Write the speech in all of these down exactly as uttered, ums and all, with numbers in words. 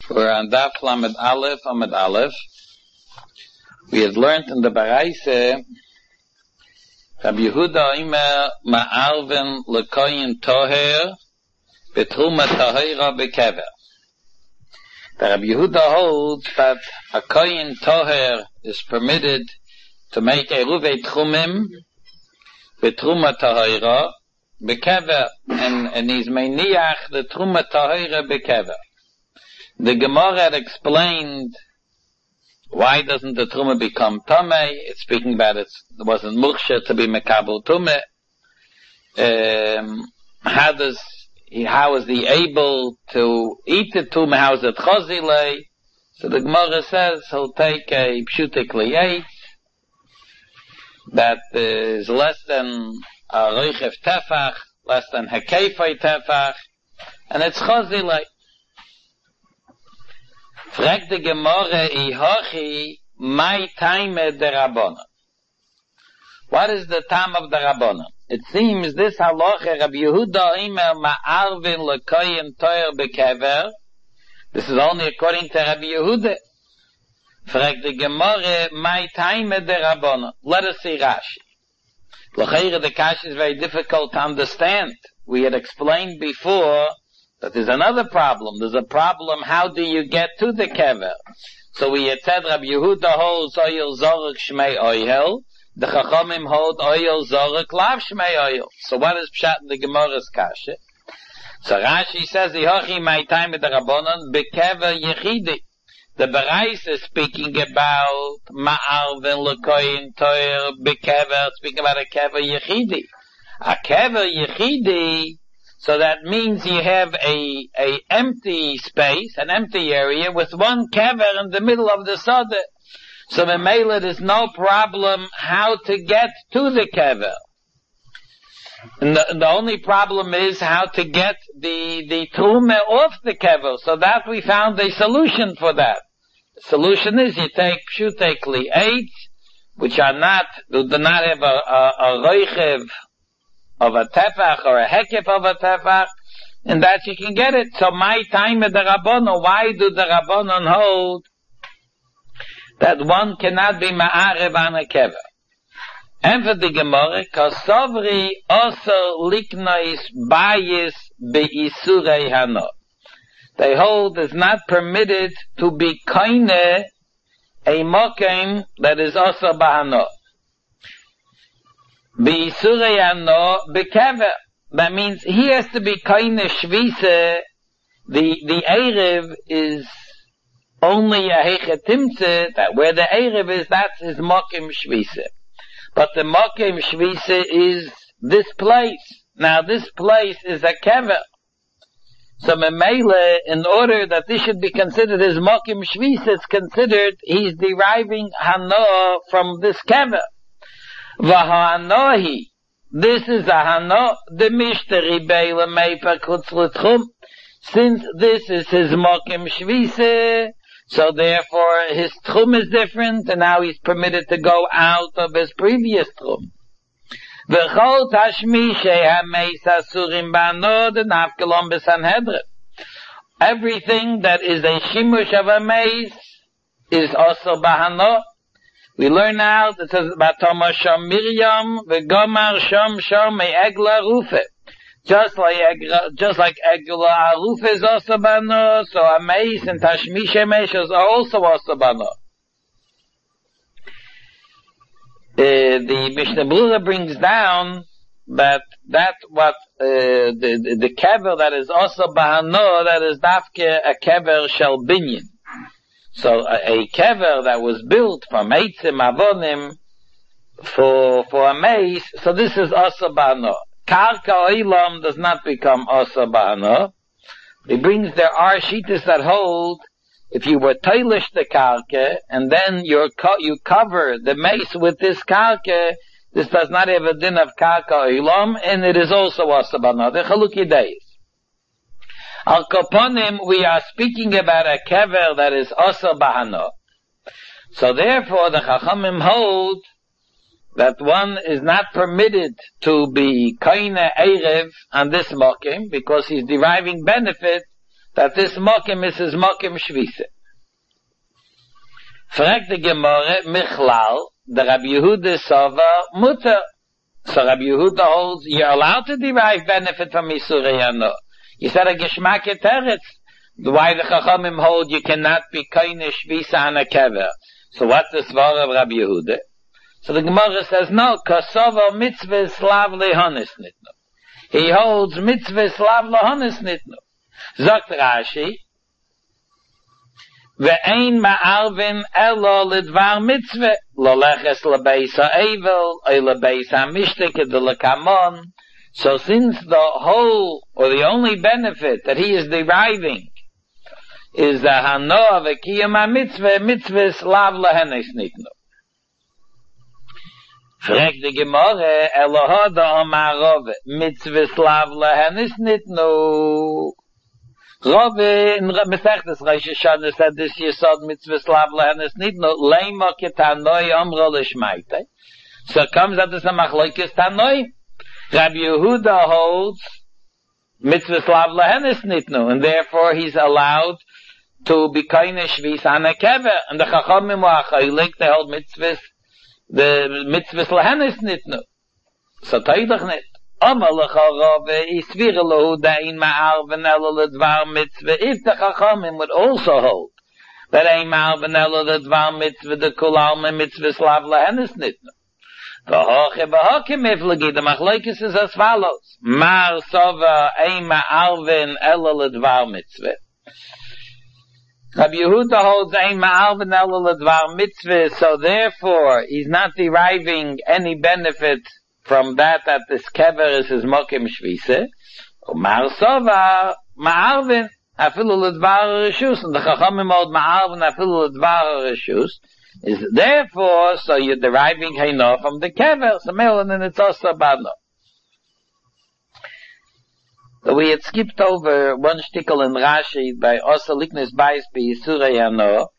We're on Daf Lamed Aleph, Amud Aleph. We had learned in the Baraise, Rabbi Yehuda Omer Ma'arven L'Koyin Toher B'Truma Tahira B'Kever. The Rabbi Yehuda holds that a Koyin Toher is permitted to make Eruvei Tchumim B'Truma Tahira B'Kever, and, and he's Meiniach the Truma Tahira B'Kever. The Gemara had explained why doesn't the Truma become Tameh. It's speaking about it, it wasn't Muksha to be Mekabel Tumeh. Um, how does he, how is he able to eat the Tumeh? How is it Chazilei? So the Gemara says he'll take a Pshutik Liyeit that is less than a Reichev Tefach, less than Hekefei Tefach, and it's Chazilei. Frag de Gemara ihochi my time der Rabbanan. What is the time of the Rabbanan? It seems this halacha Rabbi Yehuda Omer ma'arvin l'koyin toyer bekever. This is only according to Rabbi Yehuda. Frag de Gemara my time der Rabbanan. Let us see Rashi. L'chayre the kash is very difficult to understand. We had explained before but there's another problem. There's a problem, how do you get to the kever? So we had said Rabbi Yehuda holds oyel zorek shmei oyel. The Chachamim hold oyel zorek lav shmei oyel. So what is pshat in the Gemara's kasha? So Rashi says, Ihochi my time with the Rabbanon, bekever yechidi. The Berais is speaking about ma'arven l'koyin toyer bekever, speaking about a kever yechidi. A kever yechidi, so that means you have a, a empty space, an empty area with one kever in the middle of the sada. So memela there's no problem how to get to the kever. And the, the only problem is how to get the, the truma off the kever. So that we found a solution for that. The solution is you take pshutek li'eit, which are not, do not have a, a, a reichev of a tefach or a hekef of a tefach, and that you can get it. So my time at the Rabbanon, why do the Rabbanon hold that one cannot be ma'arev on a kever? And for the Gemara, kasovri also liknois bayis beisurei hano. They hold it's not permitted to be koine a mokem that is also bahano. Beisureyano bekever. That means he has to be kind of shvise. The, the Erev is only a hechetimtze, that where the Erev is, that's his mokim shvise. But the mokim shvise is this place. Now this place is a kever. So memele, in order that this should be considered as mokim shvise, it's considered he's deriving hano from this kever. V'ha'anohi, this is a hano, the mishteri beila meipa kutz l'tchum. Since this is his mokim shvise, so therefore his tchum is different, and now he's permitted to go out of his previous tchum. V'chol tashmishe ha'meis asurim ba'ano, the nafkelon b'sanhedrin. Everything that is a shimush of a meis is also ba'ano. We learn now that it says about Thomas Shom Miriam, V'gomar Shom Shom Egla Rufe. Just like just like Egla Rufe is also bano, so a meis and Tashmisha meis is also also bano. Uh, the Mishnah Brura brings down that that what uh, the the, the kever that is also bano, that is dafke a kever shel binyan. So a, a kever that was built from eitzim avonim for for a mace, so this is also bano. Karka oilam does not become also bano. He brings there are shittas that hold if you were toilish the karka and then you co- you cover the mace with this karka, this does not have a din of karka oilam, and it is also also bano. The chaluki days. Al Koponim, we are speaking about a kever that is also bahano. So therefore the Chachamim hold that one is not permitted to be koine erev on this mokim because he's deriving benefit that this mokim is his mokim shvise. Fragt the Gemara, Michlal, the Rabbi Yehuda Sova, Mutter. So Rabbi Yehuda holds, you're allowed to derive benefit from Isurei Hano. You said a Geshmak Teretz. Why the Chachamim hold you cannot be koine shvisa on a kever. So what's the svar of Rabbi Yehuda? So the Gemara says, no, Kosovo mitzvah slav lehonis nitno. He holds mitzvah slav lehonis nitno. Zogt Rashi, ve'ein ma'arvin elo lidvar mitzvah, lo leches lebeis ha'evel, oy lebeis ha'mishte kedelekamon. So since the whole, or the only benefit that he is deriving, is the hano of a kiyam ha-mitzvah, mitzvah slav lehenes nitno. Frag the Gemara, Eloha da Omar Rove, mitzvah slav lehenes nitno. Rove, in Mesechtes Rosh Hashanah said this yesod mitzvah slav lehenes nitno, leima ketanoi omro lishmaite. So it comes out to some machlokes tanoi. Rabbi Yehuda holds mitzvah slav lehenes nitno, and therefore he's allowed to be koine shvis on a kever. And the Chachamim were achaylik, they hold mitzvahs, the mitzvahs lehenes nitno. So taydach nit. Ama lecharove, isvira lohu da'in ma'ar v'nelo ledvar mitzvah. If the Chachamim would also hold that ein ma'ar v'nelo ledvar mitzvah, the kulalme mitzvah slav lehenes nitno. V'hoche v'hoche miflagi, the machlokes is as follows. Mar sova ein ma'ar v'nelo ledvar mitzvah. Rabbi Yehuda holds ein ma'ar v'nelo ledvar mitzvah, so therefore he's not deriving any benefit from that that this kever is his mokim shvise. Mar sova ma'arvin afilu ledvar reshus, and the chachamim hold ma'arvin afilu ledvar reshus is therefore, so you're deriving heino from the kever, so melon and it's also badno. So we had skipped over one shtickle in Rashi by Osa Liknes Bais Bi Yisurei Hano.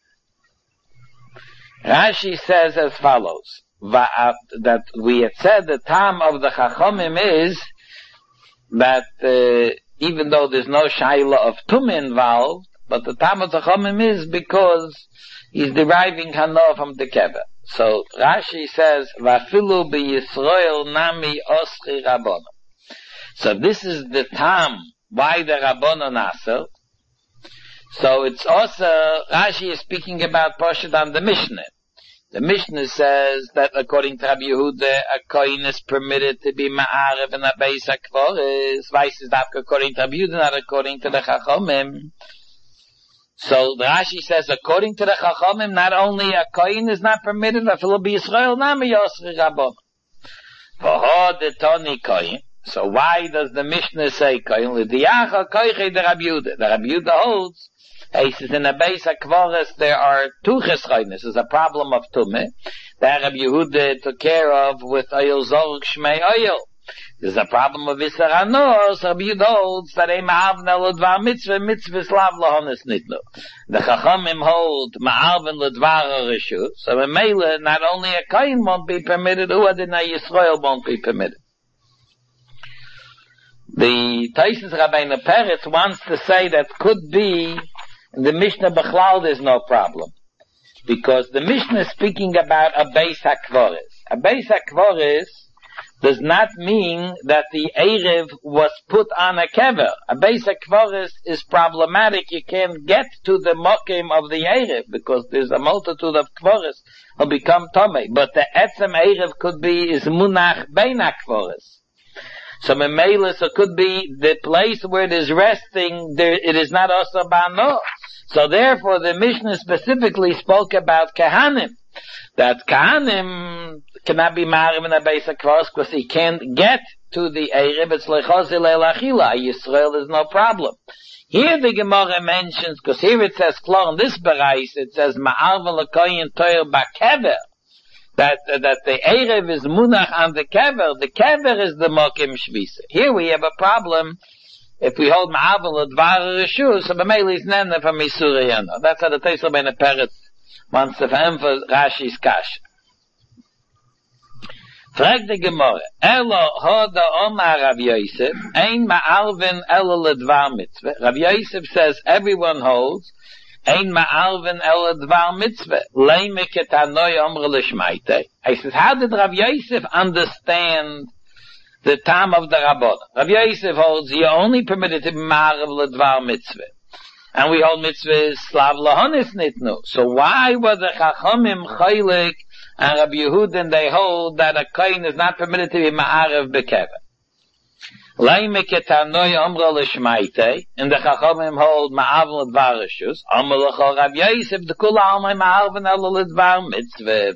Rashi says as follows, that we had said the time of the Chachamim is that uh, even though there's no shaila of tum involved, but the time of the Chachamim is because he's deriving Hano from the kever. So Rashi says, Vafilu Bi Yisrael Nami Oschi Rabbonon. So this is the time why the Rabbonon Aser. So it's also, Rashi is speaking about Poshet on the Mishnah. The Mishnah says that according to Rabbi Yehuda, a kohen is permitted to be ma'arev in a beis hakvoris. Vice is not according to Rabbi Yehuda, not according to the Chachamim. So the Rashi says, according to the Chachamim, not only a kohen is not permitted, but will be Yisrael nami yosri Rabbonon. V'ho de toni kohen. So why does the Mishnah say kohen? L'diyacha koiche de Rabbi Yehuda. The Rabbi Yehuda holds, he says in a beis hakvoris there are two chesroines. There's a problem of tumah that Rabbi Yehuda took care of with oil zorg shmei oil. There's a problem of Isser Hano, so Rabbi Yehuda holds that a ma'avna l'dvar mitzvah, mitzvah slav lahonis nitno. The Chachamim hold ma'avna l'dvar reshut, so in Mele, not only a kohen won't be permitted, who adinai Yisrael won't be permitted. The Taisus Rabbeinu Peretz wants to say that could be in the Mishnah Bechlal there's no problem. Because the Mishnah is speaking about a beis hakvoris. A beis hakvoris does not mean that the Erev was put on a kever. A beis hakvoris is problematic. You can't get to the mokim of the Erev because there's a multitude of kvoris who become tomei. But the etzem Erev could be is munach bein hakvoris. So Memela, so could be the place where it is resting, there, it is not also bano. So therefore the Mishnah specifically spoke about Kahanim. That Kahanim cannot be Marim in a beis hakvoris because he can't get to the Erev, it's lechozi le'lachila. Yisrael is no problem. Here the Gemara mentions, because here it says, in this bereich, it says, Ma'arva l'koyin toyer ba'kever. That, uh, that the Erev is munach on the kever, the kever is the mokim shvisa. Here we have a problem, if we hold ma'avel l'dvar reshus, so b'meili is nene from Isurei Hano. That's how the Teisul Bein Peretz wants to emphasize Rashi's kasha. Frag the Gemara, Elo hoda Omar Rav Yosef, ein ma'alven elo ledvar mitzvah. Rav Yosef says everyone holds, ein ma'alven elo ledvar mitzvah. Leime ketanoi omre l'shmaite. I says, how did Rav Yosef understand the time of the Rabbon? Rav Yosef holds, you're only permitted to be ma'alv ledvar mitzvah. And we hold mitzvahs slav lahonis nitnu. So why were the Chachamim chaylik and Rabbi Yehudin, they hold that a kohen is not permitted to be ma'arev bekever? Leime ketanoi omra l'shmaite, and the Chachamim hold ma'av l'dvar rishus, omra l'chol Rav Yosef, the kula almei ma'arven elo l'dvar mitzvah.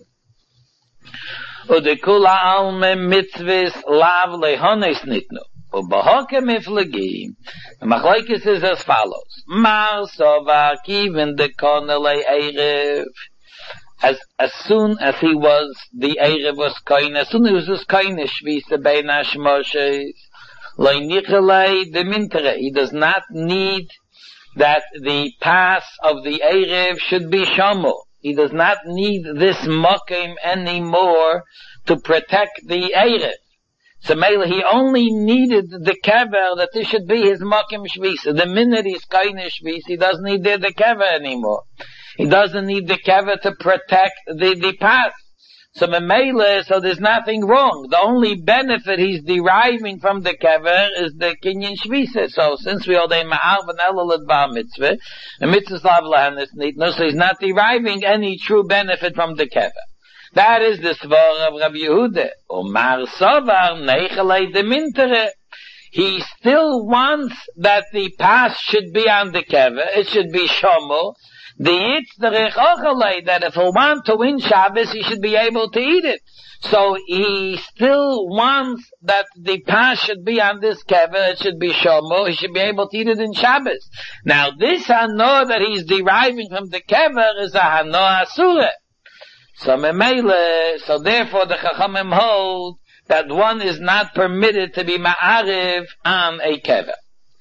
U the kula almei mitzvahs lav lehonis nitnu. Ubahoke miflagim. The machlokes is as follows. Mar sovar kiven de konelei erev. As, as soon as he was, the erev was koine, as soon as he was koine, shvisa bein hashmoshes, loy nichelei de mintere. He does not need that the pass of the erev should be shomo. He does not need this mokim anymore to protect the erev. So Mela, he only needed the kever that this should be his mokim shvisa. The minute he's koine shvisa, he doesn't need the, the kever anymore. He doesn't need the kever to protect the, the path. So Mela, so there's nothing wrong. The only benefit he's deriving from the kever is the kinyan shvisa. So since we all day ma'arv and elo l'dvar mitzvah, and mitzvah slav lahanis nitnu, so he's not deriving any true benefit from the kever. That is the svar of Rabbi Yehuda. Omar Sovar Nechalei de Mintere. He still wants that the pass should be on the kever. It should be shomo. The Yitzderich Ochalei, that if he wants to win Shabbos, he should be able to eat it. So he still wants that the pass should be on this kever. It should be shomo. He should be able to eat it in Shabbos. Now this hano that he's deriving from the kever is a hano asura. So memele, so therefore the Chachamim hold that one is not permitted to be ma'ariv on a kever.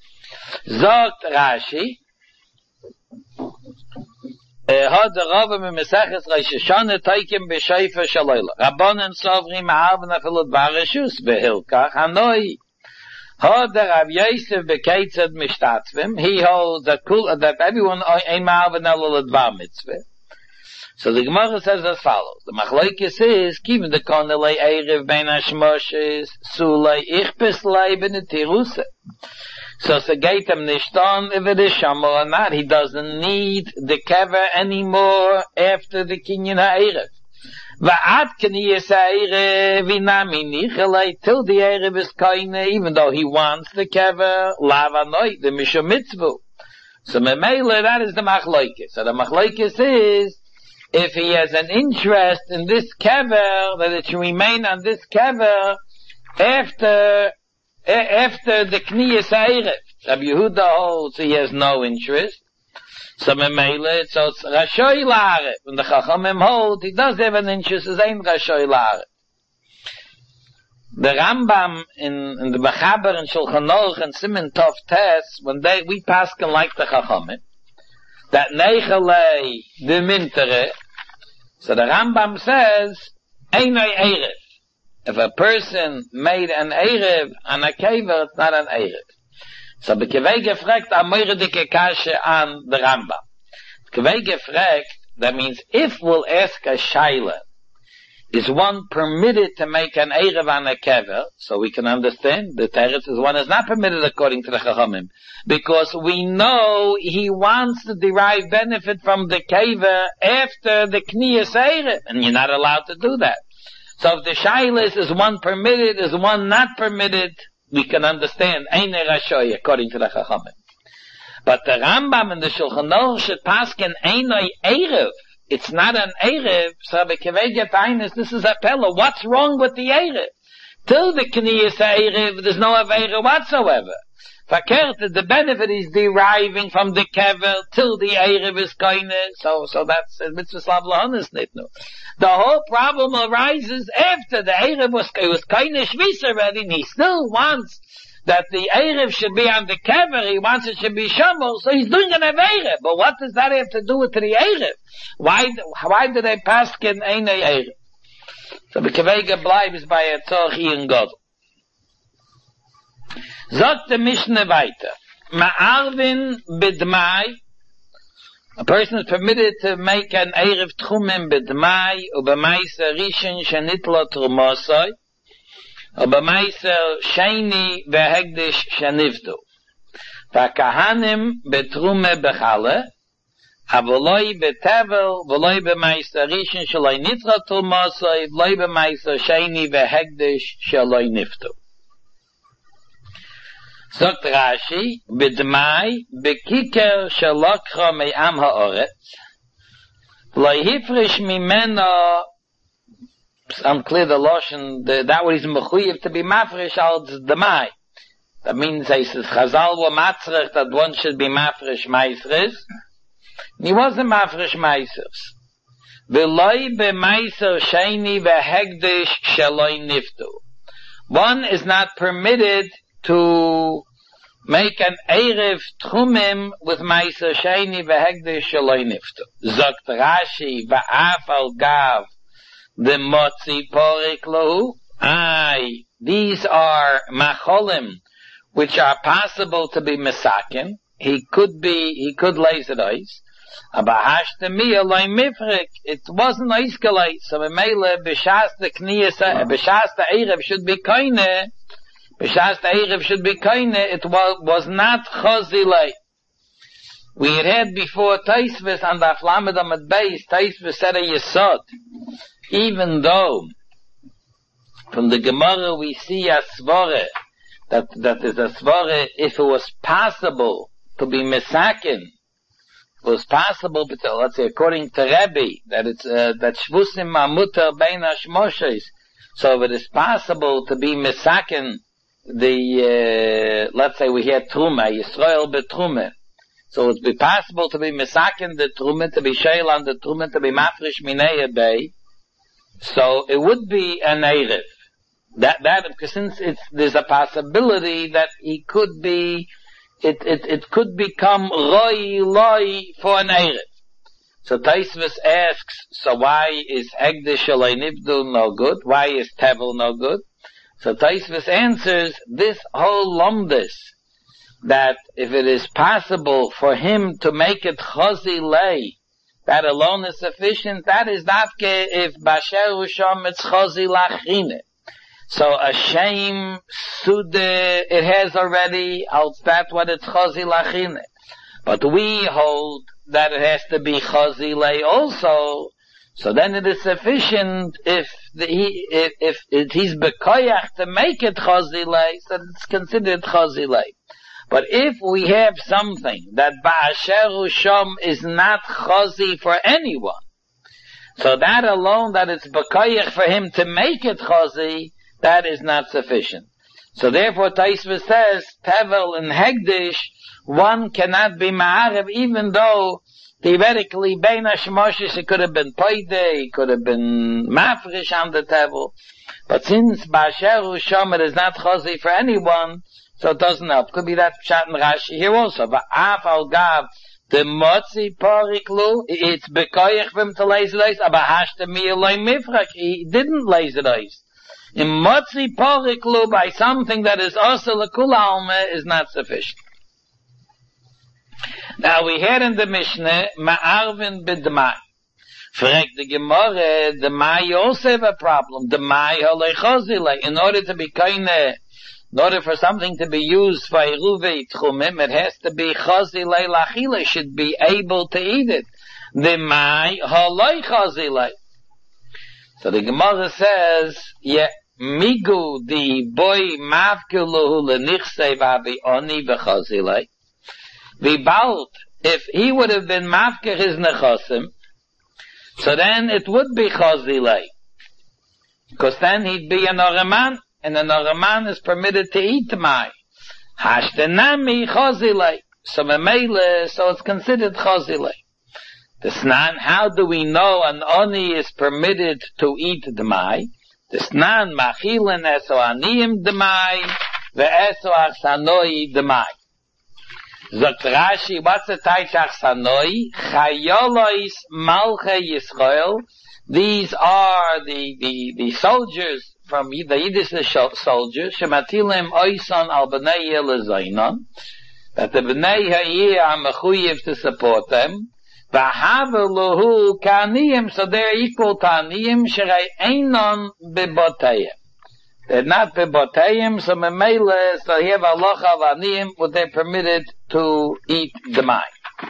Zogt Rashi, had the Rava me Meseches Rosh Hashanah teikim b'sheifa shaloyla. Rabbanan sovrim ma'arven afilut barashus behilkach hanoi. Had the Rav Yosef bekeitzad mishtatzvim. He holds that cool that everyone ein ma'arven elo l'dvar mitzvah. So the Gemara says as follows. The machlokes is, kiven de konelei erev bein hashmoshes, sulei ichpes lei ben tiruse. So se geht him nicht on if it is shamo or not. He doesn't need the kever anymore after the kinyan ha'erev. Va'at keniyas ha'erev inami nichelei till the erev is koine, even though he wants the kever, lavanoi, the mishum mitzvah. So memele, that is the machlokes. So the machlokes is, if he has an interest in this kever, that it should remain on this kever after, after the kniyas ha'erev. Rabbi Yehuda holds he has no interest. So memele, so it's rashoy la'arev. When the Chachamim hold, he does have an interest, it's ain't rashoy la'arev. The Rambam in, in the Mechaber and Shulchan Aruch and Siman Tov Tes, when they, we paskin like the Chachamim, that Nechalei de Mintere, so the Rambam says, Einai Erev. If a person made an Erev on a kever, it's not an Erev. So the Kevei gefragt, a moire dike kashe on the Rambam. Kevei gefragt, that means if we'll ask a Shaila, is one permitted to make an Erev on a kever? So we can understand the teretz is one is not permitted according to the Chachamim. Because we know he wants to derive benefit from the kever after the kniyas Erev. And you're not allowed to do that. So if the Shailis is one permitted, is one not permitted, we can understand Eine Rashoy according to the Chachamim. But the Rambam and the Shulchan Aruch should paskin Einoi Erev. It's not an Erev, so Rabbi Kevei Getainis, this is a Pella. What's wrong with the Erev? Till the Kniyas Erev, there's no Erev whatsoever. Verkehrt, the benefit is deriving from the Kever till the Erev is koine, so, so that's a mitzvah slav lahanis nitnu. The whole problem arises after the Erev was, was koine shvis already, and he still wants that the Erev should be on the kever, he wants it should be shomo, so he's doing an Erev. But what does that have to do with the Erev? Why, why did they paskin ein Erev? So the Kavega bleibt bei a Tzorch in Godel. Sagt der Mishnah weiter. Ma'arvin bidmai. A person is permitted to make an Erev Tchumim bidmai, ubemaisa rishon shenitla trumosoi, ubemaisa sheni vehegdish shenivdu. Vakahanim betrume bechale, avoloi betevel, voloi bemaisa rishon shaloi nitla trumosoi, voloi bemaisa sheni vehegdish shaloi nivdu. Sagt Rashi, bidmai, bekiker shalokcha me'am ha'oretz, lo hifrish mimeno, it's unclear the Lashon, that what is mechuyev to be mafresh al d'mai. That means, he says, Chazal were matzrech that one should be mafresh maisres, and he wasn't mafresh maisres. V'loi b'maiser sheni v'hegdish shaloi niftu. One is not permitted to make an Erev Tchumim with Meiser Sheni v'Hegdish Shaloi Niftu. Zogt Rashi v'af al gav the Motzi Porik Lohu. Aye, these are macholim which are possible to be mesakin. He could be, he could laser eyes. Abahashtami aloi mifrik. It wasn't oiskalite. So Mele b'shas the kniyas, b'shas the Erev should be koine. B'shas the Erev should be koine, it was, was not chozilei. We had had before Taisvis and the Aflamed Amad Beis, Taisvis said a yesod. Even though, from the Gemara we see a svore, that, that is a svore, if it was possible to be mesakin, it was possible, but let's say according to Rebbe, that it's, uh, that shvusim ma'muter bein hashmoshes, so if it is possible to be mesakin, the, uh, let's say we had Truma, Yisrael betrume. So it would be possible to be Mesakin the Truma, to be Sheil on the Truma, to be Mafresh Minei Bay. So it would be an Erev. That, that, because since it's, there's a possibility that he could be, it, it, it could become Roi Loi for an Erev. So Taisvis asks, so why is Hegdish Shalei Nivdu no good? Why is Tevel no good? So Taisvis answers, this whole lumdus, that if it is possible for him to make it chozi lei, that alone is sufficient, that is dafke if basher usham it's chozi lachrine. So a shame sude, it has already, else that's what it's chozi lachrine. But we hold that it has to be chozi lei also. So then it is sufficient if the, he if, if, if he's bekoyach to make it chazilei, so it's considered chazilei. But if we have something that ba'asher usham is not chazi for anyone, so that alone that it's bekoyach for him to make it chazi, that is not sufficient. So therefore Taisva says tevel and hegdish, one cannot be ma'arev even though theoretically, Bein HaShemoshes, it could have been Poide, it could have been Mafresh on the table. But since Ba'asher Usham, it is not Chozi for anyone, so it doesn't help. Could be that Pshat and Rashi here also. Va'af al gav, the Motzi Poriklu, it's Bekoyach for him to laser eyes, aber hashta mi eloi mifrak, he didn't laser eyes. In Motzi Poriklu, by something that is also L'kula Alme, is not sufficient. Now we hear in the Mishnah, Ma'arvin b'dmai. Frag the Gemara, the Mai also have a problem. The Mai halei chozile. In order to be kaine, in order for something to be used for Eruvei Tchumim, it has to be chozile lachile, should be able to eat it. The Mai halei chozile. So the Gemara says, yeah, migu the boy mavkiluhu lenichse vavi oni v'chozile. Vibalt, if he would have been mafker his nechosim, so then it would be chazilei. Because then he'd be an oraman, and an oraman is permitted to eat mai. Hashtenami chazilei. So memele, so it's considered chazilei. The snan, how do we know an oni is permitted to eat the mai? The snan machilen eso aniyim the mai, ve'eso achsanoi the mai. Zot Rashi, what's the Taich Achsanoi? Chayolois Malche Yisrael These are the, the, the soldiers from the Yiddish soldiers, Shematilim Oisan al B'nai Yelazainon, that the B'nai Ha'yir are mechuyev to support them, V'haveluhu ka'aniyim, so they're equal to aniyim, Sherei einon b'botayim. They're not b'botayim, so memele, so here halacha of aniyim, would they permitted to eat the mai.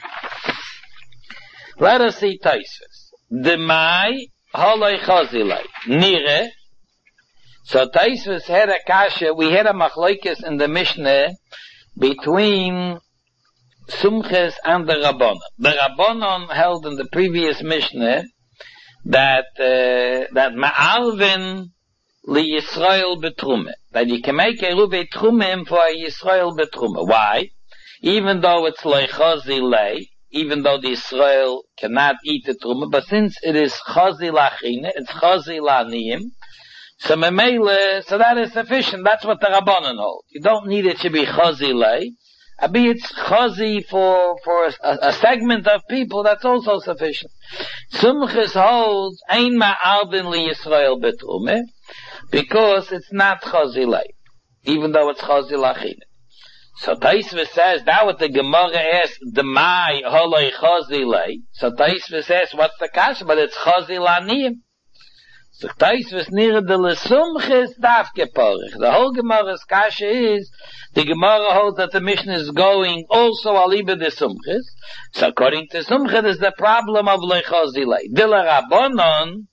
Let us see Taisvis. The mai, holoi chazilei, nire. So Taisvis had a kasha, we had a machlokes in the Mishnah between Sumches and the Rabbanon. The Rabbanon held in the previous Mishnah that, uh, that ma'alvin li Yisrael betrume. That you can make a ruve trumim for a Yisrael betrume. Why? Even though it's leichazi lei, even though the Israel cannot eat the truma, but since it is chazi lachine, it's chazi laniyim, so memele, so that is sufficient. That's what the Rabbanon hold. You don't need it to be chazi lei. Abi it's chazi for, for a, a segment of people, that's also sufficient. Sumchis holds, ein ma'alvin li Yisrael betrume, because it's not chazi lei, even though it's chazi lachine. So Taisva says, that what the Gemara asks, the mai holoi chazi lei. So Taisva says, what's the kasha? But it's chazi laniyim. So Taisva nira de lesumchis davke porich. The whole Gemara's kasha is, the Gemara holds that the Mishnah is going also aliba de sumchis. So according to sumchis is the problem of lei chazi lei. Dila rabbanon,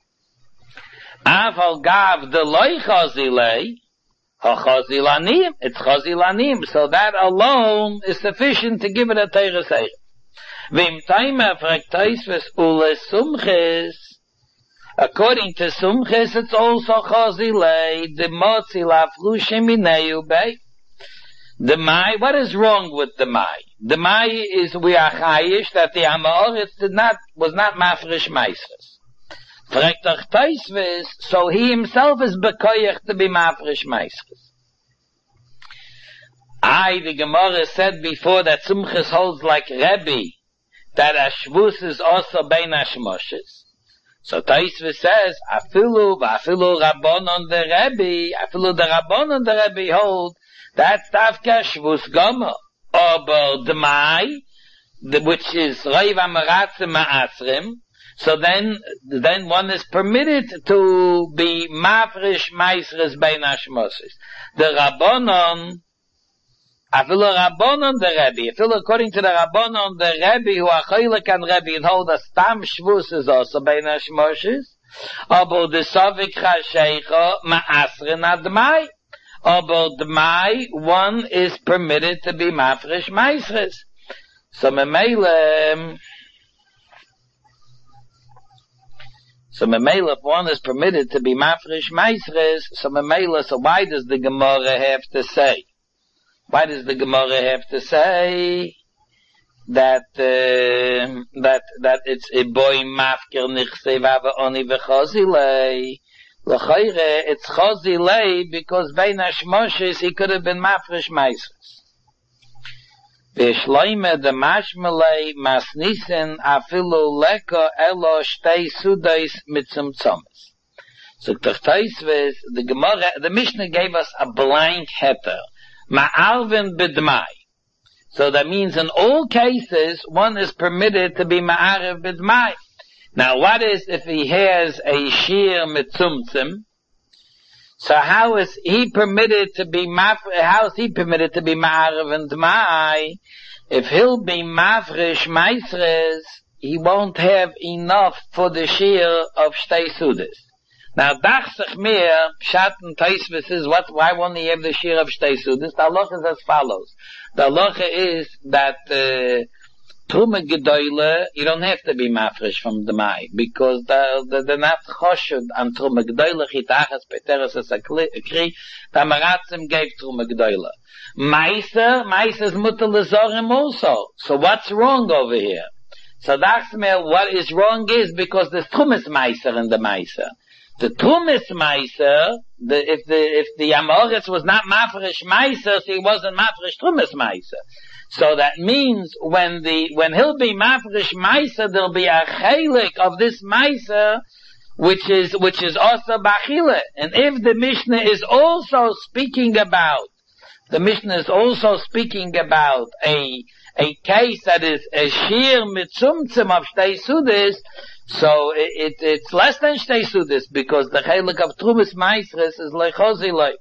aval gav de lei chazi lei, it's chazilanim, so that alone is sufficient to give it a teire seir. Vim taima fraktaisves ule sumches, according to sumches, it's also chazilei, the motzi laflu shemineu bei. The mai, what is wrong with the mai? The mai is we are chayish that the Amoritz did not, was not mafresh meisres. So he himself is bekoyach to be mafresh meisres. I, the Gemara said before that Sumchis holds like Rebbe, that Ashvus is also bein Ashmoshes. So Taisva says, Afilu, Afilu Rabbanon the Rebbe, Afilu the Rabbanon the Rebbe hold, that's Tavka Ashvus Gomer. Ober the Mai, which is Reiv Amaratzim Ma'asrim, so then, then one is permitted to be mafresh meisres bein hashmoses. The Rabbanon, afilu Rabbanon the Rebbe, afilu according to the Rabbanon the Rebbe, who are choylek and Rebbe, and hold a stam shvus is also bein hashmoses, aber the savik chasheicha ma'asrin admai, aber dmai, one is permitted to be mafresh meisres. So memele, So Memela, if one is permitted to be mafresh meisres, so Memela, so why does the Gemara have to say? Why does the Gemara have to say that, uh, that, that it's a boy mafker nichsevava oni v'chazilei? L'chayre, it's chazilei because bein hashmoshes he could have been mafresh meisres. V'shloime de mashmelei masnisen afilu leko elo shtei sudais mitzum tzomes. So Taisves, the Gemara, the Mishnah gave us a blank heter, ma'arvin b'dmai. So that means in all cases one is permitted to be ma'arv b'dmai. Now what is if he has a shir mitzumtzim? So how is he permitted to be maf? How is he permitted to be ma'arav and dmai? If he'll be mafresh meisres, he won't have enough for the shir of shtei sudas. Now, dachsach mir pshat and taisvis is what? Why won't he have the shir of shtei sudas? The halacha is as follows. The halacha is that uh, Truma Gedoyle, you don't have to be mafresh from the Mai, because the, the, they're not choshud on Truma Gedoyle, chitachas, peteres, as a kri, Tamaratzim gave Truma Gedoyle. Meiser, Meiser is mutter lezorim also. So what's wrong over here? So that's me, what is wrong is because there's Trumas Meiser in the Meiser. The Trumas Meiser, the, if the, if the Amoritz was not mafresh Meiser, so he wasn't mafresh Trumas Meiser. So that means when the, when he'll be mafresh maisa, there'll be a chelik of this maisa, which is, which is also bachila. And if the Mishnah is also speaking about, the Mishnah is also speaking about a, a case that is a shir mitzumtzim of shtei sudas, so it, it, it's less than shtei sudas, because the chelik of trumas maisres is leichozi lei.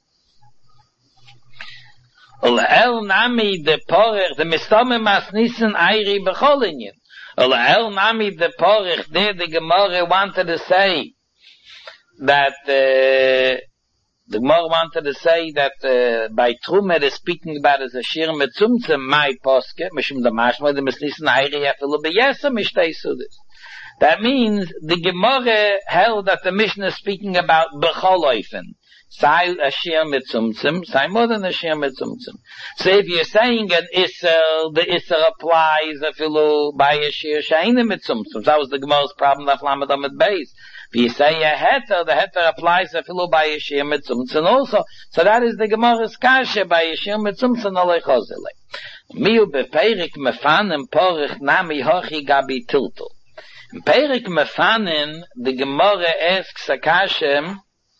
Ul nami de porich, the mistame masnisen eiri becholinyin. Ul nami de porich, there the Gemara wanted to say that, uh, the Gemara wanted to say that, uh, by Truma it is speaking about as a shir metzumtzem mai poske, mishum the mashma, the misnisen eiri afilu beyesa mishtei sudas. That means the Gemara held that the Mishnah is speaking about bechol oifen. Sai a shir mitzumtzim, sai more than a shir mitzumtzim. So if you're saying an Isser, the Isser applies a filu by a shir she'ina mitzumtzim. That was the Gemara's problem of Lamadam at base. If you say a heter, the heter applies a filu by a shir mitzumtzim also. So that is the Gemara's kasha by a shir mitzumtzim alechozele. Miu beperik mefanim porich nami hochi gabi tiltul. In Perik mefanim, the Gemara asks a kasha,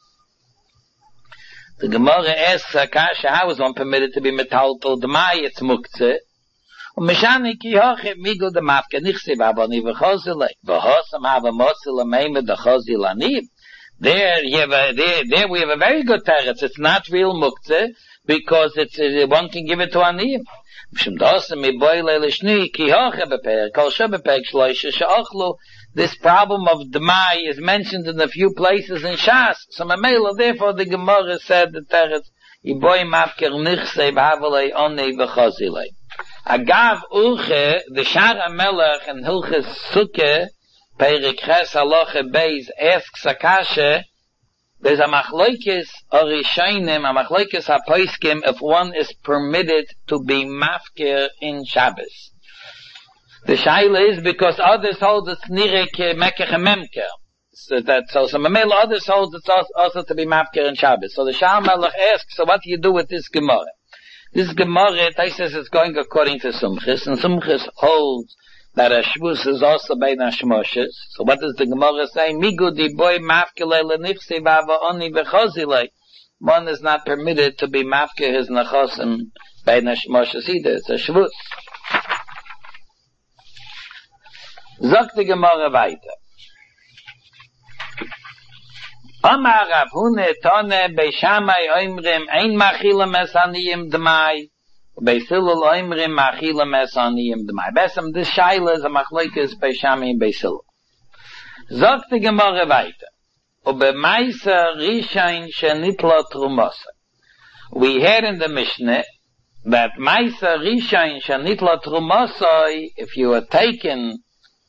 The Gemara asks Akasha, how is one permitted to be metaltal d'mai, it's muktzeh? Und mishani ki hoche migo de mafke nichse v'abani v'chozile. V'hosam hava motzile meime de chozile anib. There, you have a, there, there we have a very good teretz. It's not real muktzeh, because it's, uh, one can give it to anib. Mishum dosam mi boile lishni ki hoche beper, kol she beper shloishe she'ochlu. This problem of Demai is mentioned in a few places in Shas. So Mamela, therefore the Gemara said the Teretz, Iboy mafker nichse b'havalei onei v'chozilei. Agav Uche, the Shar HaMelech and Hilches Sukkeh, Perik Ches Halacha Beis, asks Akasha, there's a machloikis orishainim, a machloikis hapoiskim, if one is permitted to be mafker in Shabbos. The shaila is because others hold it's nirek mekech memker. So that, so some male others hold it's also to be mafker in Shabbos. So the Shar Melech asks, so what do you do with this Gemara? This Gemara, they says it's going according to Sumchis, and Sumchis holds that a Shvus is also by Nashmoshes. So what does the Gemara say? Migu di boy mafker le'lenichse v'ava oni v'chozile. One is not permitted to be mafker his nachosim by Nashmoshes either. It's a Shvus. Sagt die Gemara weiter. Amar Rav Hune Tone bei Shammai oimrim ein machila mesaniyim d'mai, bei Hillel oimrim machila mesaniyim d'mai. Besam this shaila is a machlokes bei Shammai and bei Hillel. Sagt die Gemara weiter. Ube Meiser Rishain shenitla trumasa. We heard in the Mishnah that Meiser Rishain shenitla trumasa, if you are taken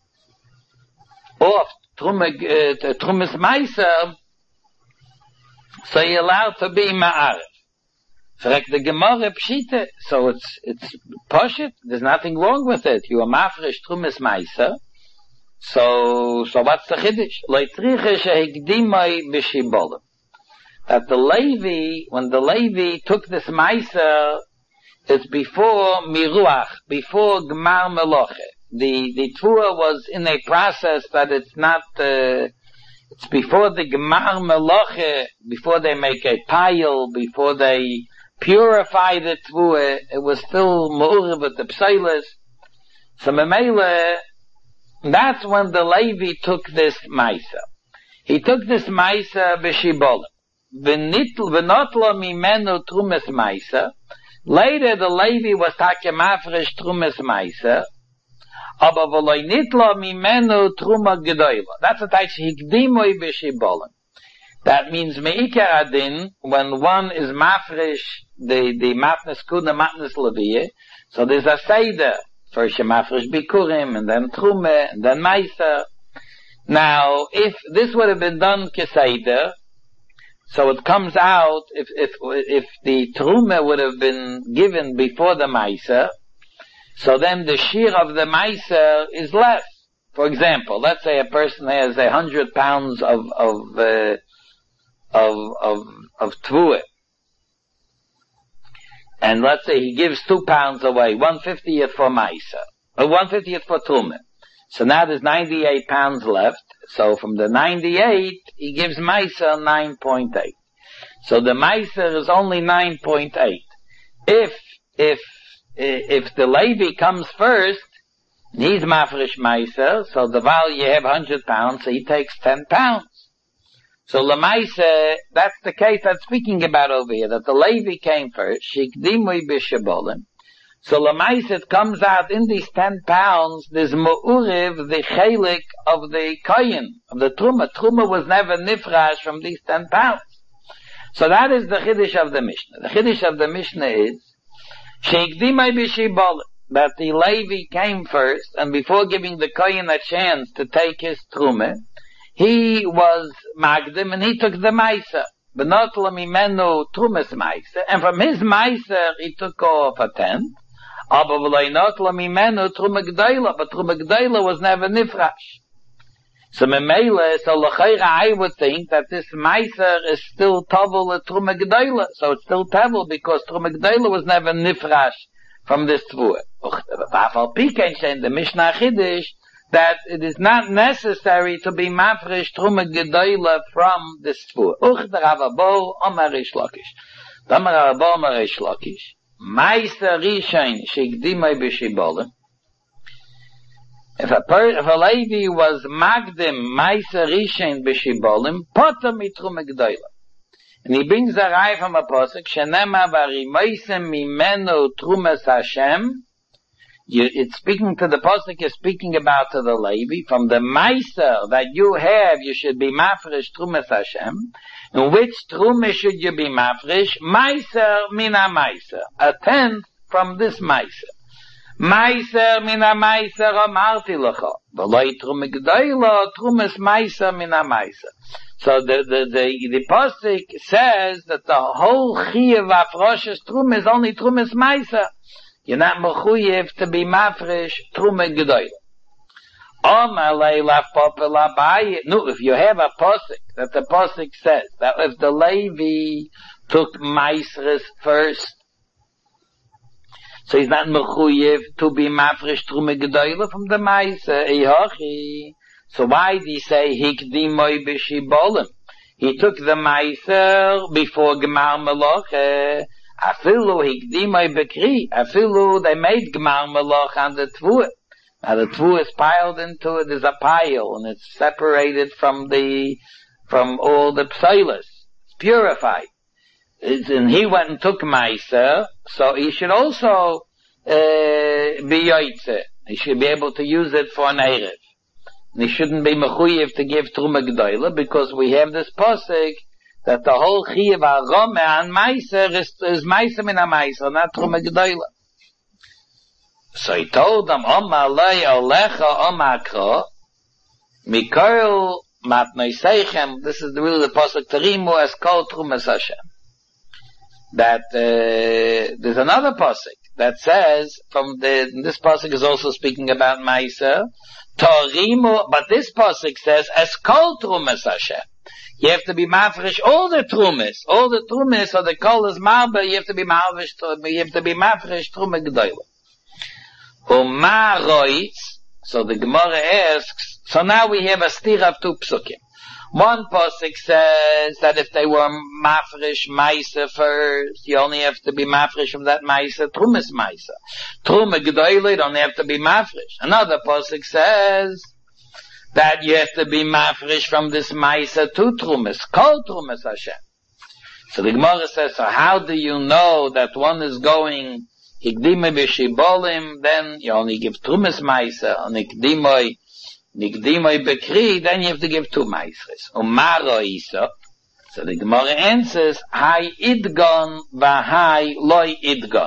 off Trumas Meiser, so you're allowed to be Ma'arif. Frek the Gemara Pshite, so it's, it's Poshet, there's nothing wrong with it. You are Mafresh Trumas Meiser, so, so what's the Chiddush? Leitriche shehigdimai b'shibolim. That the Levi, when the Levi took this Meiser, it's before Miruach, before Gmar Meloche. The, the Tvua was in a process that it's not, uh, it's before the Gemar Meloche, before they make a pile, before they purify the Tvua, it was still Me'urev with the Pseilis. So Memele, that's when the Levi took this Maisa. He took this Maisa b'shibolim. V'notlo mimenu trumes Maisa. Later the Levi was take mafresh trumes Maisa. Aber v'loy nitlo mimenu truma gedoyla. That's a type hikdimoi b'shibolim. That means meikar adin, when one is mafresh, the, the matnes kuna matnes leviyah, so there's a seder. First you mafresh bikurim, and then trume, and then maisa. Now, if this would have been done keseder, so it comes out, if, if, if the trume would have been given before the maisa, so then the shear of the meiser is less. For example, let's say a person has a hundred pounds of of uh, of of of tvua, and let's say he gives two pounds away, one fiftieth for Maisa, or one fiftieth for Truma. So now there's ninety-eight pounds left. So from the ninety-eight, he gives Maisa nine point eight. So the Maisa is only nine point eight. If, if, if the Levi comes first, he's mafresh Maisa, so the value you have one hundred pounds, so he takes ten pounds. So Lamaisa, that's the case that's speaking about over here, that the Levi came first, Shikdimui b'Shabolim. So Lamaisa, it comes out in these ten pounds, there's Mu'uriv, the Chelik of the Koyin, of the Truma. Truma was never nifrash from these ten pounds. So that is the Chiddush of the Mishnah. The Chiddush of the Mishnah is, Shikdimui b'Shabolim, that the Levi came first, and before giving the Koyin a chance to take his Truma, he was Magdim and he took the Maisa. Benotla mimenu Trumas Maisa. And from his Maisa he took off a tenth. Aber v'loi notla mimenu Truma G'dayla. But Truma G'dayla was never Nifrash. So Memele, so L'chayra I would think that this Maisa is still Tovel at Truma G'dayla. So it's still Tovel because Truma G'dayla was never Nifrash from this Tvua. V'afal Pikein Shein, the Mishnah Chiddush, that it is not necessary to be mafresh Truma Gedoyla from this Tvua. Uch der Avabo Omar Rish Lakish. Omar Avabo Omar Rish Lakish. Meiser Rishain Shigdimai B'Shibolim. If a per, if a lady was Magdim Meiser Rishain B'Shibolim, Potter mit Truma Gedoyla. And he brings a rai from a posuk, Shenema Varimeisem Mimenu Trumas Hashem. You, it's speaking to the pasuk, is speaking about to the Levi, from the Meiser that you have, you should be mafresh Trumas Hashem. In which Truma should you be mafresh? Meiser mina Meiser. A tenth from this Meiser. Meiser mina Meiser amarti lecha. V'loi Truma G'dayla, Trumas Meiser mina Meiser. So the, the, the, the pasuk says that the whole Chiyav Afroshes Truma is only Trumas Meiser. You're not mechuyev to be mafresh Truma Gedoyla. Omalei la popela baye. No, if you have a posik, that the posik says that if the Levi took Maisres first, so he's not mechuyev to be mafresh Truma Gedoyla from the Maiser. Ehochi. So why did he say hikdimoi b'shibolim? He took the Maiser before Gemar Meloche. Afilu hikdimai bekri. Afilu they made Gemar Melach on the Tvua. Now the Tvua is piled into it. There's a pile and it's separated from the from all the psilas. It's purified. It's, and he went and took Meiser, so he should also uh, be yoytze. He should be able to use it for an erev. And he shouldn't be mechuyev to give Truma G'dayla because we have this posik that the whole Chiyav HaRome and Meiser is, is Meiser min HaMeiser, not Truma G'dayla. So he told them, Oma lei olecha oma akro, Mikoil matnoi seichem, this is really the pasuk Terimu as kol Trumas Hashem. That, uh, there's another pasuk that says, from the, this pasuk is also speaking about Meiser, Torimu, but this pasuk says, as kol Trumas Hashem. You have to be mafresh all the trumas, all the trumas, so the kol is marba, you have to be mafresh, you have to be mafresh Truma G'dayla. Uma roitz, so the Gemara asks, so now we have a stir of two psukim. One pasuk says that if they were mafresh Meiser first, you only have to be mafresh from that Meiser, Trumas Meiser. Truma G'dayla, you don't have to be mafresh. Another pasuk says that you have to be mafresh from this Meiser to Trumas, called Trumas Hashem. So the Gemara says, so how do you know that one is going Hikdimoi b'Shibolim, then you only give Trumas Meiser, and Hikdimoi, Hikdimoi b'Kri, then you have to give two Meisres. Umaro Isa. So the Gemara answers, Hai idgon v'hai loi idgon.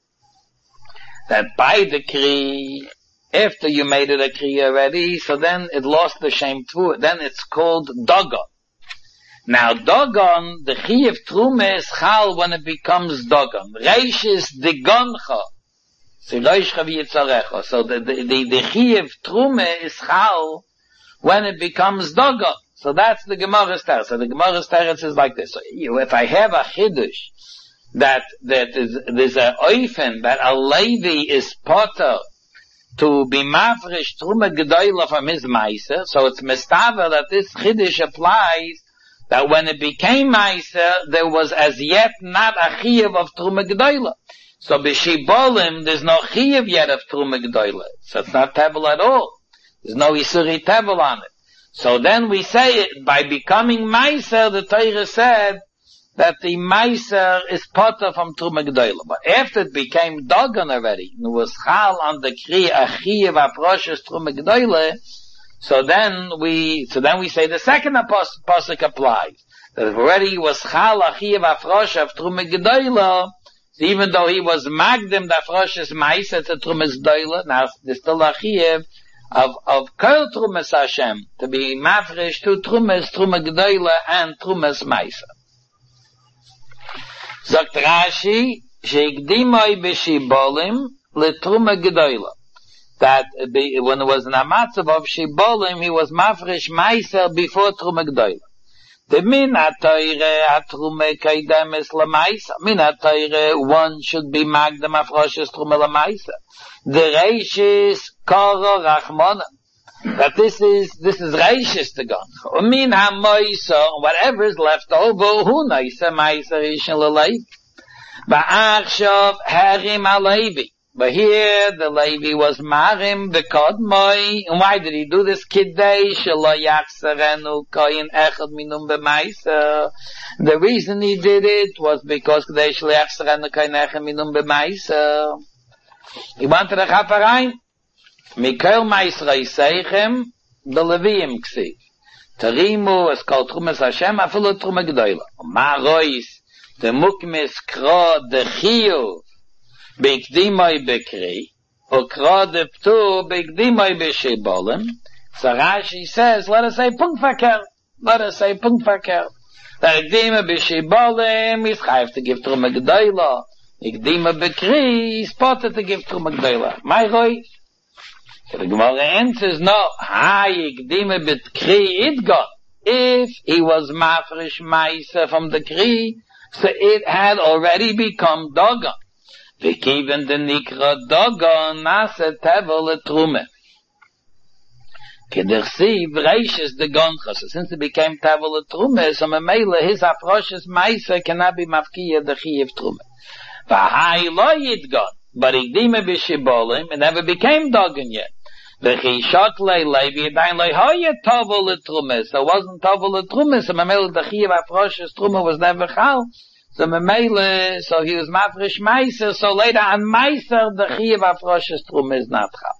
That by the Kri, after you made it a Kri already, so then it lost the Shem Tvua. Then it's called Dogon. Now Dogon, the Chiyav Truma is Chal when it becomes Dogon. Reish is Digoncha. So the, the, the, the Chiyav Truma is Chal when it becomes Dogon. So that's the Gemara's Teretz. So the Gemara's Teretz is like this. So you, if I have a Chiddush, that that is there's a oifen that a Levi is potter to be mafresh truma gedoyla from his meiser, so it's mestava that this chiddush applies that when it became meiser there was as yet not a chiyuv of truma gedoyla. So b'shibolim there's no chiyuv yet of truma gedoyla, so it's not tevel at all. There's no isuri tevel on it. So then we say it by becoming meiser. The Torah said that the meiser is potter from truma gedoyla, but after it became dogon already, it was chal on the kri achiyev aproshes truma gedoyla. So then we, so then we say the second pasuk applies that if already he was chal achiyev afrosh of truma gedoyla, so even though he was magdim the aproshes meiser to truma gedoyla, now there's still achiyev of of kol trumas Hashem to be mafresh to trumas truma gedoyla and trumas meiser. Sagt Rashi, sheikdimoi b'shibolim letruma gedoyla. That be, when it was in a matzav of shibolim, he was mafresh meiser before truma gedoyla. The min ha'toire ha'truma kaidemes l'meiser. Min ha'toire, one should be magdam afroshes truma l'meiser. The reishis koro rachmona. That this is, this is reishis to go. Min ha'moisa, whatever is left over, hu noisa meiser ishin l'leiv. Ba'achshav harim ha'levi. But here the Levi was marim b'kodmoi. And why did he do this? Kidei shelo yachzerenu koyin echad minum b'meiser. The reason he did it was because kidei shelo yachzerenu koyin echad minum b'meiser. He wanted a chaparein. Mikol meiser yiseichem the Leviim ksiv. Tarimu es kol trumas Hashem afilu truma gedoyla. Ma rois the mukmes kro the chiyuv B'ikdimai b'kri, or krode p'tu b'ikdimai b'shibolim. So Rashi says, let us say punkt verkehr. Let us say punkt verkehr. That ikdimai b'shibolim is chayv to give truma gedoyla. Ikdimai b'kri is potter to give truma gedoyla. My roy. So the Gemara answers, no. Ha ikdimai b'kri idgon. If he was mafresh meiser from the kri, so it had already become dogon. V'kiven the nikra dogon nase tevel etrume. Kedersiv reishes the goncha. So since it became tevel etrume, so memela his aproshes meiser cannot be mafkiya the chiyev trume. V'hai lo yidgon, but ikdime b'shibolim, it never became dogon yet. V'chi shot lei levi adain lei hoye tevel etrume. So it wasn't tevel etrume, so memela the chiyev aproshes trume was never chal. So memele, so he was mafresh meiser, so later on meiser, the chiyuv afroshes trum is not chal.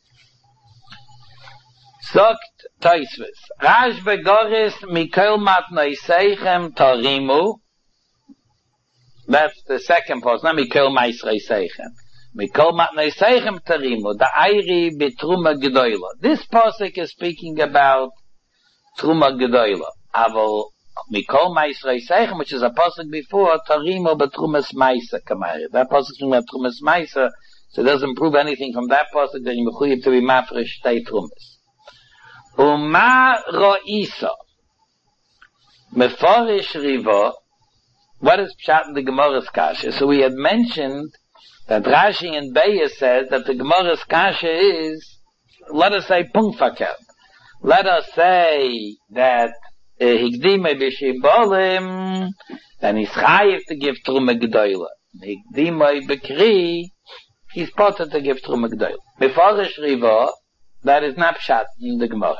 Sogt Tosfos, Rash begoris mikol matnei seichem tarimu. That's the second post, not mikol meiser seichem. Mikol matnei seichem tarimu, the airi betruma gedoyla. This posik is speaking about truma gedoyla. Aval Mikol Meiser Seichem, which is a pasuk before Tarimo betrumas Meiser Kamari. That pasuk is about trumas Meiser, so it doesn't prove anything from that pasuk that you mechuyev to be mafresh shtei trumas. Uma roisa meforish rivo. What is pshat in the Gemara's kasha? So we had mentioned that Rashi and Beis says that the Gemara's kasha is, let us say punkt verkehr. Let us say that Hikdimai b'shibolim, then he's chayiv to give truma gedoyla. Hikdimai b'kri, he's potter to give truma gedoyla. Meforish rivo, that is not pshat in the Gemara.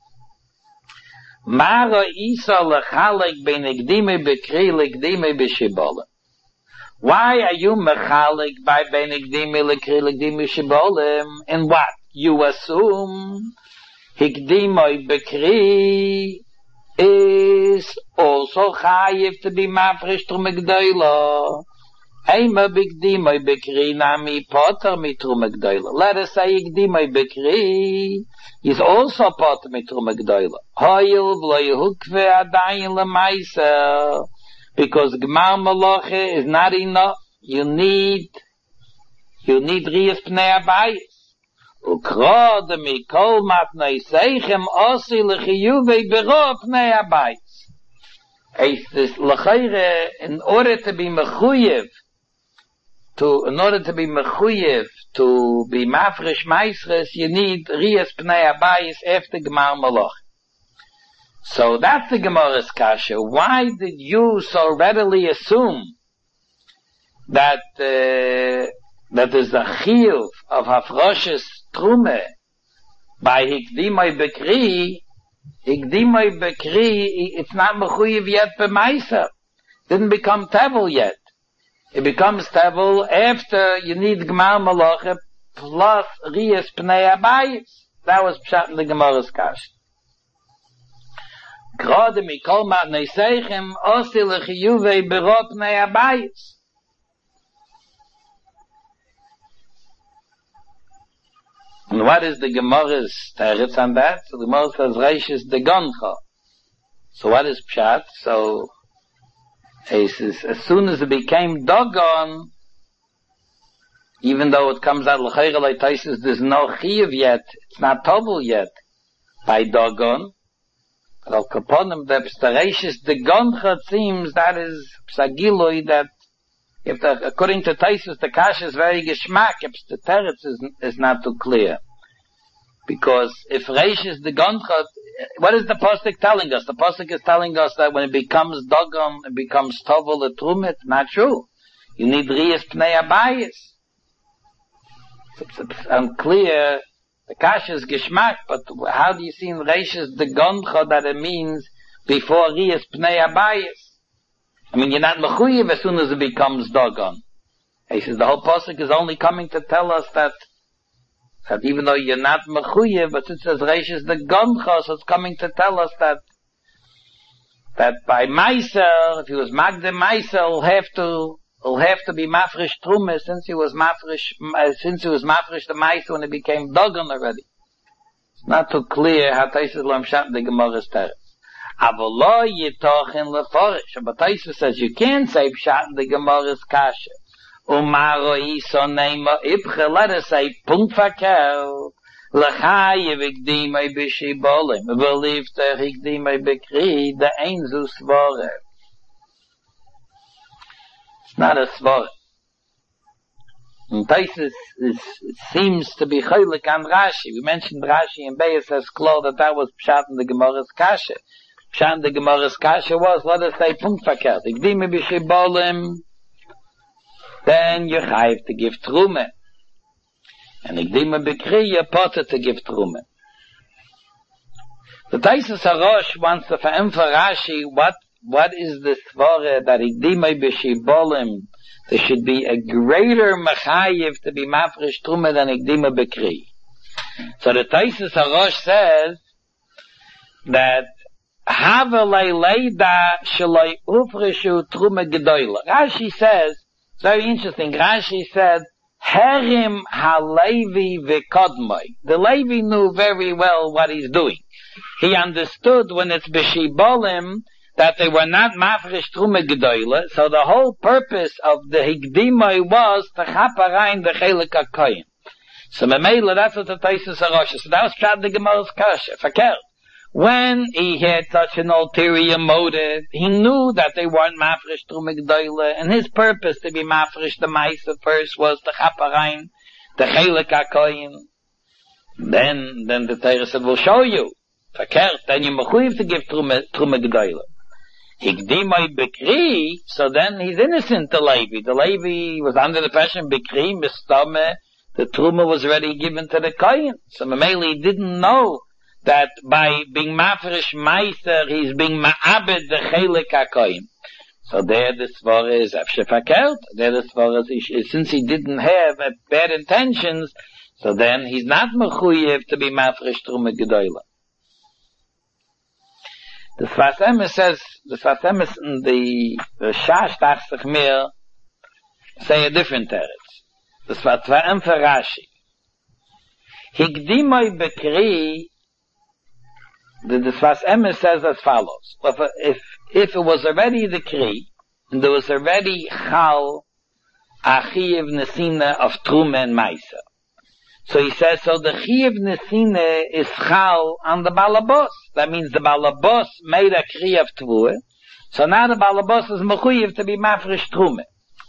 Mara isa lechalek ben hikdimai b'kri l'hikdimai b'shibolim. Why are you mechalek by ben hikdimai l'kri l'hikdimai b'shibolim? And what? You assume hikdimai b'kri is also chayiv to be mafresh truma gedoyla. Eima b'ikdimai b'kri nami potter mi truma gedoyla. Let us say ikdimai b'kri is also potter mi truma gedoyla. Hoyil v'lo yehukve adayin l'meiser, because gmar malacha is not enough. You need, you need riyas pnei abayis. Ukrod mikol matnei seichem osi lechiyuvei bero pnei abayis. Es ist lechayre, in order to be mechuyev, to, in order to be mechuyev, to be mafresh meisres, you need riyas pnei abayis after Gemar Malach. So that's the Gemara's kasha. Why did you so readily assume that uh, that is the chiyuv of hafroshes trume by hikdimai bekri? Hikdimai bekri, it's not mechuyev yet b'maisa. Didn't become tevel yet. It becomes tevel after you need Gemar Malacha plus riyas pnei abayis. That was pshat in the Gemara's kasha. Grade mikol mat neisechem osi lechiyuvei berot pnei abayis. And what is the Gemara's teretz on that? So the Gemara says reish is the goncha. So what is pshat? So As, as soon as it became dogon, even though it comes out l'chayra like Taisus, there's no chiyuv yet, it's not tobel yet, by dogon. But al kaponim, the pstareishis, the goncha, seems that is psagiloi, that if the, according to Taisus, the kasha is very geschmack, if the teretz is, is not too clear. Because if reish is the goncha, what is the pasuk telling us? The pasuk is telling us that when it becomes dogam, it becomes tovel etrumit. Not true. You need riyas pnei abayis. It's, it's unclear. The kasha is geschmack, but how do you see in reishis the goncha that it means before riyas pnei abayis? I mean, you're not mechuyev as soon as it becomes dogam. He says the whole pasuk is only coming to tell us that that even though you're not mechuyev, but it says reish is the goncha, so it's coming to tell us that that by Meiser, if he was magde Meiser, he'll have to he'll have to be mafresh trume since he was mafresh uh, since he was mafresh the Meiser when it became dogon already. It's not too clear how Taisus lo mshat the Gemara's teretz. Avolo yitochen leforish. But Taisus says you can't say pshat the Gemara's kasha. Umaro iso neima ibche, let us say, punkt verkehrt, lechayev ikdimai bishibolim, velifter ikdimai bekri, the ein zu svore. It's not a svore. And Taisus is, it seems to be chaylik on Rashi. We mentioned Rashi and Beis says klar that that was pshat in the Gemara's kasha. Pshat in the Gemara's kasha was, let us say, punkt verkehrt, ikdimai bishibolim, then you have to give trume. And ikdima bekri, you're potter to give trume. The Taisus HaRosh wants to veremphasize Rashi, what, what is the svara that ikdima beshibolim, there should be a greater mechayev to be mafresh trume than ikdima bekri. So the Taisus HaRosh says that havelei leida shaloi ufreshu trume gedoyle. Rashi says, it's very interesting. Rashi said, Herim ha-Levi v'kodmoi. The Levi knew very well what he's doing. He understood when it's b'shibolim that they were not mafresh trume gedoyle, so the whole purpose of the hikdimoi was to chaparein the chelik hakoyin. So memela, that's what the Taisus HaRosh. So that was pshat the Gemara's kasha. Verkehrt. When he had such an ulterior motive, he knew that they weren't mafresh trume gedoyle, and his purpose to be mafresh the ma'aser first was the chaparein, the chelik hakoyin. Then, then the Torah said, "We'll show you." Verkehrt, then you mechuyev to give trume trume gedoyle. Hikdimai bekri, so then he's innocent. The Levi, the Levi was under the pressure bekri mistame. The trume was already given to the koyin, so Mameli didn't know that by being mafresh meiser, he's being ma'abed the chelik hakoyin. So there the svara is afshe verkehrt. There the svara is, since he didn't have uh, bad intentions, so then he's not mechuyev to be mafresh trume gedoyle. The Sfas Emes says, the Sfas Emes in the Shash Tachsich Mir say a different teretz. The Sfas Emes for Rashi. Hikdimoi bekri, the, the Sfas Emes says as follows. If, if, if it was already the Kri, and there was already Chal, Achiyev Nesina of Trume and Maisa. So he says, so the Chiyev Nesina is Chal on the Balabos. That means the Balabos made a Kri of Tvua, So now the balabos is mechuyev to be mafresh trume.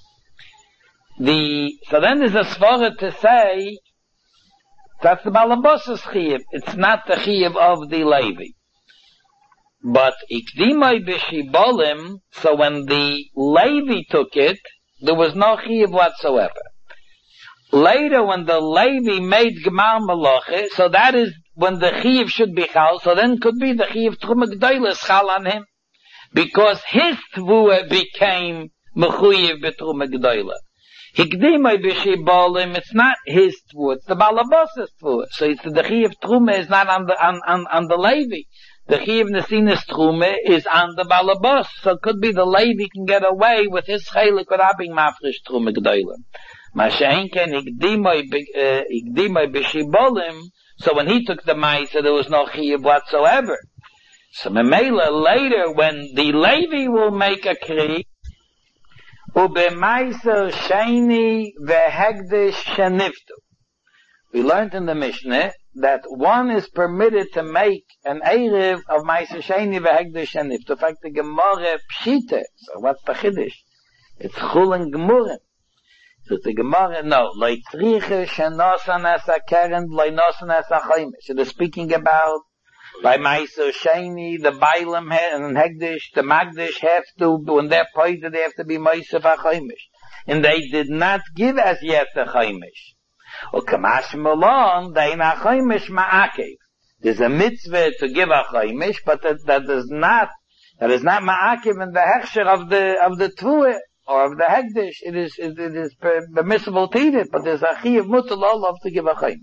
The, so then there's a svara to say, that's the balabos is chiyuv. It's not the chiyuv of the Levi. But ikdimai b'shibolim, so when the Levi took it, there was no chiyuv whatsoever. Later, when the Levi made Gemar Malacha, so that is when the chiyuv should be chal, so then could be the chiyuv Truma G'dayla is chal on him. Because his tvua became mechuyev b'Truma G'dayla. Hikdimai b'shibolim, it's not his tvua, it's the balabos's tvua. So it's the chiyuv Truma is not on the, on, on, on the Levi. The chiyuv Nesinas Truma is on the balabos. So it could be the Levi can get away with his chaylik without being mafresh Truma G'dayla. Mashenken ikdimai b'shibolim, so when he took the ma'isa, there was no chiyuv whatsoever. So memela later, when the Levi will make a kri, ubema'isa sheni vehegdish sheniftu. We learned in the Mishnah that one is permitted to make an erev of ma'isa sheni vehegdish sheniftu. In fact, the Gemara pshite. So what's the chiddush? It's chul and gemurim. So the Gemara, no, leitzriche shenosan as a keren, leinosan as a chaymish. So they're speaking about by Meiser Sheni, the Bailam and Hegdish, the Magdish have to, when they're pointed, they have to be Meiser for chaymish. And they did not give as yet the chaymish. Or Kamash Malon, they in a chaymish ma'akev. There's a mitzvah to give a chaymish, but that, that does not, that is not ma'akev in the hechsher of the, of the Tvua. Or of the Hegdish, it is, it, it is permissible to eat it, but there's a chiyuv mutal olav to give a chaymish.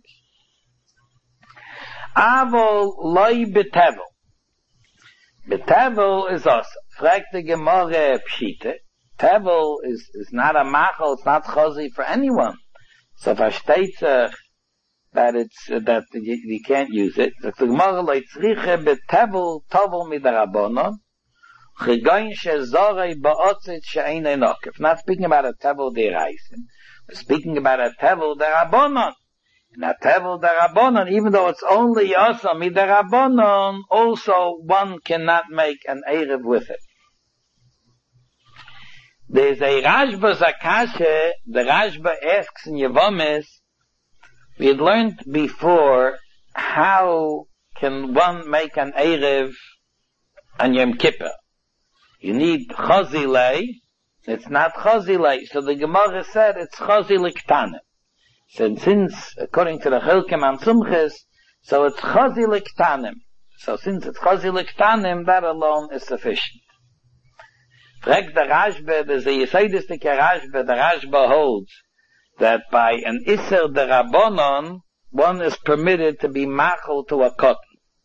Avol loy betevel. Betevel is also, fragt the Gemara pshite, tevel is, is not a machal, it's not chazi for anyone. So versteht sich that it's, uh, that you, you can't use it. So the Gemara loy tzriche betevel tovel midarabonon, Chigoyin shezorei ba'otzit she'einei nokef. Not speaking about a tevel deraisin. We're speaking about a tevel derabonon. And a tevel derabonon, even though it's only yasa miderabonon, also one cannot make an erev with it. There's a Rashba Zakashe, the Rashba asks in Yevomis, we had learned before, how can one make an erev on Yom Kippur? You need chazilei. It's not chazilei. So the Gemara said it's chaziliktanim. So since, according to the Chilkim and Sumchis, so it's chaziliktanim. So since it's chaziliktanim, that alone is sufficient. Frag the Rashba, there's a Yesaidistic Rashba, the Rashba holds that by an Isser de Rabbonon, one is permitted to be machal to a cotton.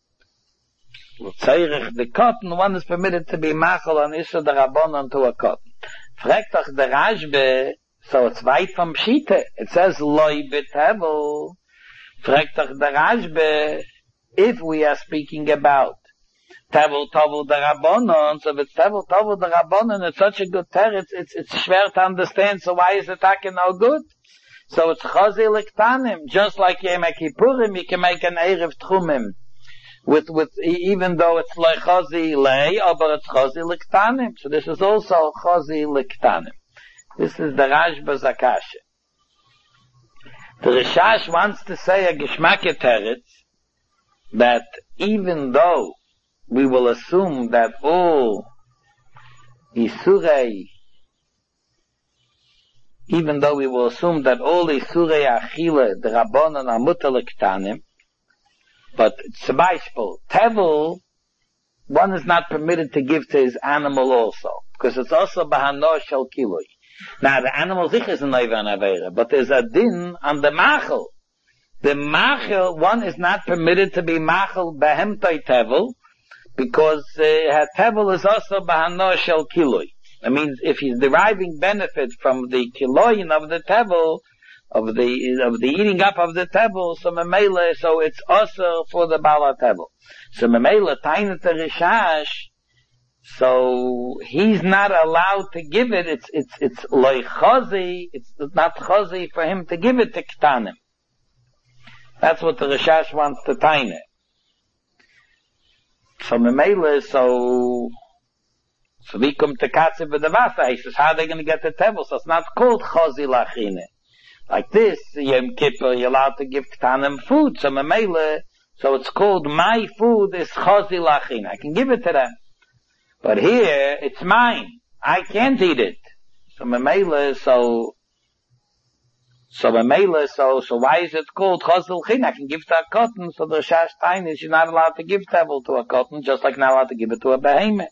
The cotton, one is permitted to be machal on Isra the Rabbonon to a cotton. Fragt doch the Rashbe, so it's weit from Pshite. It says, Loi betevel. Fragt doch the Rashbe, if we are speaking about Tevel, Tevel the Rabbonon, so if it's Tevel, Tevel the Rabbonon, it's such a good ter, it's, it's, it's schwer to understand, so why is the Taka no good? So it's Chazi Liktanim, just like Yom Kippurim, you can make an Erev Tchumim. With, with, even though it's like chazi lei, but it's chazi liktanim. So this is also chazi liktanim. This is the Rashba Zakashe. The Rishash wants to say a Geshmake Teretz, that even though we will assume that all Isurei, even though we will assume that all Isurei Achille, the Rabbonon are mutar liktanim, but it's a beispiel. Tevel, one is not permitted to give to his animal also, because it's also bahano shel kiloi. Now the animal zich is an oiver and avera, but there's a din on the machel. The machel, one is not permitted to be machel behemtoi tevel, because uh, tevel is also bahano shel kiloi. That means if he's deriving benefit from the kiloin of the tevel, of the of the eating up of the tevel, so memela, so it's also for the bala tevel. So memela tainat rishash, so he's not allowed to give it. It's it's it's loy chazi. It's not chazi for him to give it to ktanim. That's what the rishash wants to tainat. So memela, so So we come to Katze with the Wasser, he says, how are they going to get the tevel? So it's not called Chosi Lachine. Like this, Yom Kippur, you're allowed to give Ktanim food, so Mamela, so it's called my food is Chosi Lachine. I can give it to them. But here, it's mine. I can't eat it. So Mamela, so, so Mamela, so, so why is it called Chosi Lachine? I can give to a cotton, so the Shash Tain is you're not allowed to give tevel to a cotton, just like not allowed to give it to a behemoth.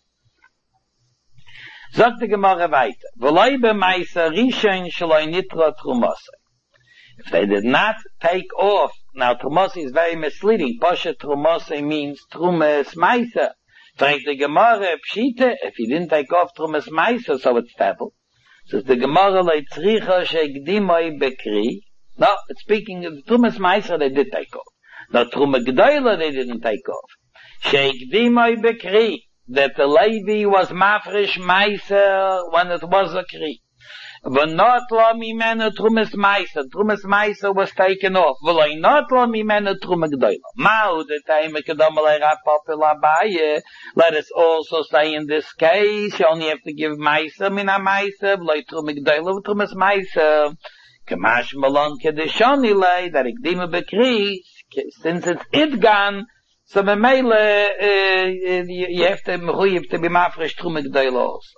Sagt die Gemara weiter. V'loi b'maisa rishon shloi nitra trumose. If they did not take off, now trumose is very misleading. Poshe trumose means trumes maisa. Fragt die Gemara pshite, if he didn't take off trumes maisa, so it's tevel. Says the Gemara lei tzricha she'gdimoi bekri. No, it's speaking of trumes maisa, they did take off. No, trume g'doila they didn't take off. She'gdimoi bekri. That the Levi was mafresh meiser when it was a kri. But not lo mimenu trumes meiser. Trumes meiser was taken off. V'loi not lo mimenu trume g'doila. Ma'u de taime kedomalei rapopel abaye. Let us also say in this case, you only have to give meiser mina meiser. V'loi trume g'doila v'trumes meiser. Kamash malon kedeshoni lei, that ikdima bekri, since it's idgan, so Mamela, uh, you have to, you have to be mafresh trume g'doila also.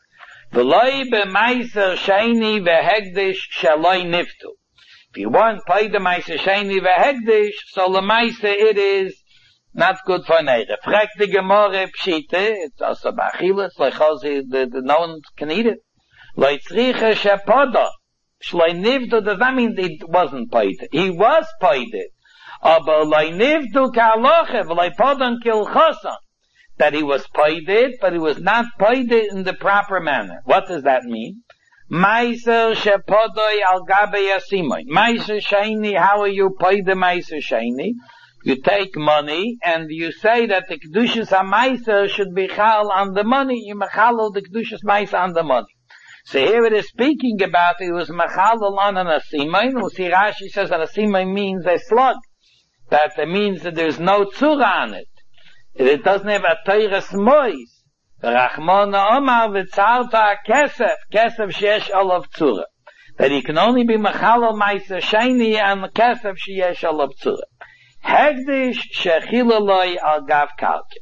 V'loi b'meiser sheini v'hegdish shaloi niftu. If you want pay the meiser sheini v'hegdish, so the meiser it is not good for neither. Frag the Gemara pshite, it's also b'achila, it's like Chosi, the, the, no one can eat it. Loi tzricha shepoda, shaloi niftu, does that mean it wasn't paid? He was paid it. Aber loi niftu ka'aloche, v'loi podon kilchoson. That he was paid it, but he was not paid it in the proper manner. What does that mean? Meiser shepodoi al gabe yasimoy. Meiser sheini, how are you paid the meiser sheini? You take money, and you say that the kedushas ha-meiser should be chal on the money. You mechalo the kedushas meiser on the money. So here it is speaking about it was mechalo on an asimoy. We'll see Rashi says that asimoy means a slug. That means that there's no tzura on it. It doesn't have a teires mois. Rachmona Omar v'tzarta kesef, kesef sheyesh olav tzura. That he can only be mechalo meiser sheini and kesef sheyesh olav tzura. Hegdish shechilaloi al gav kalke.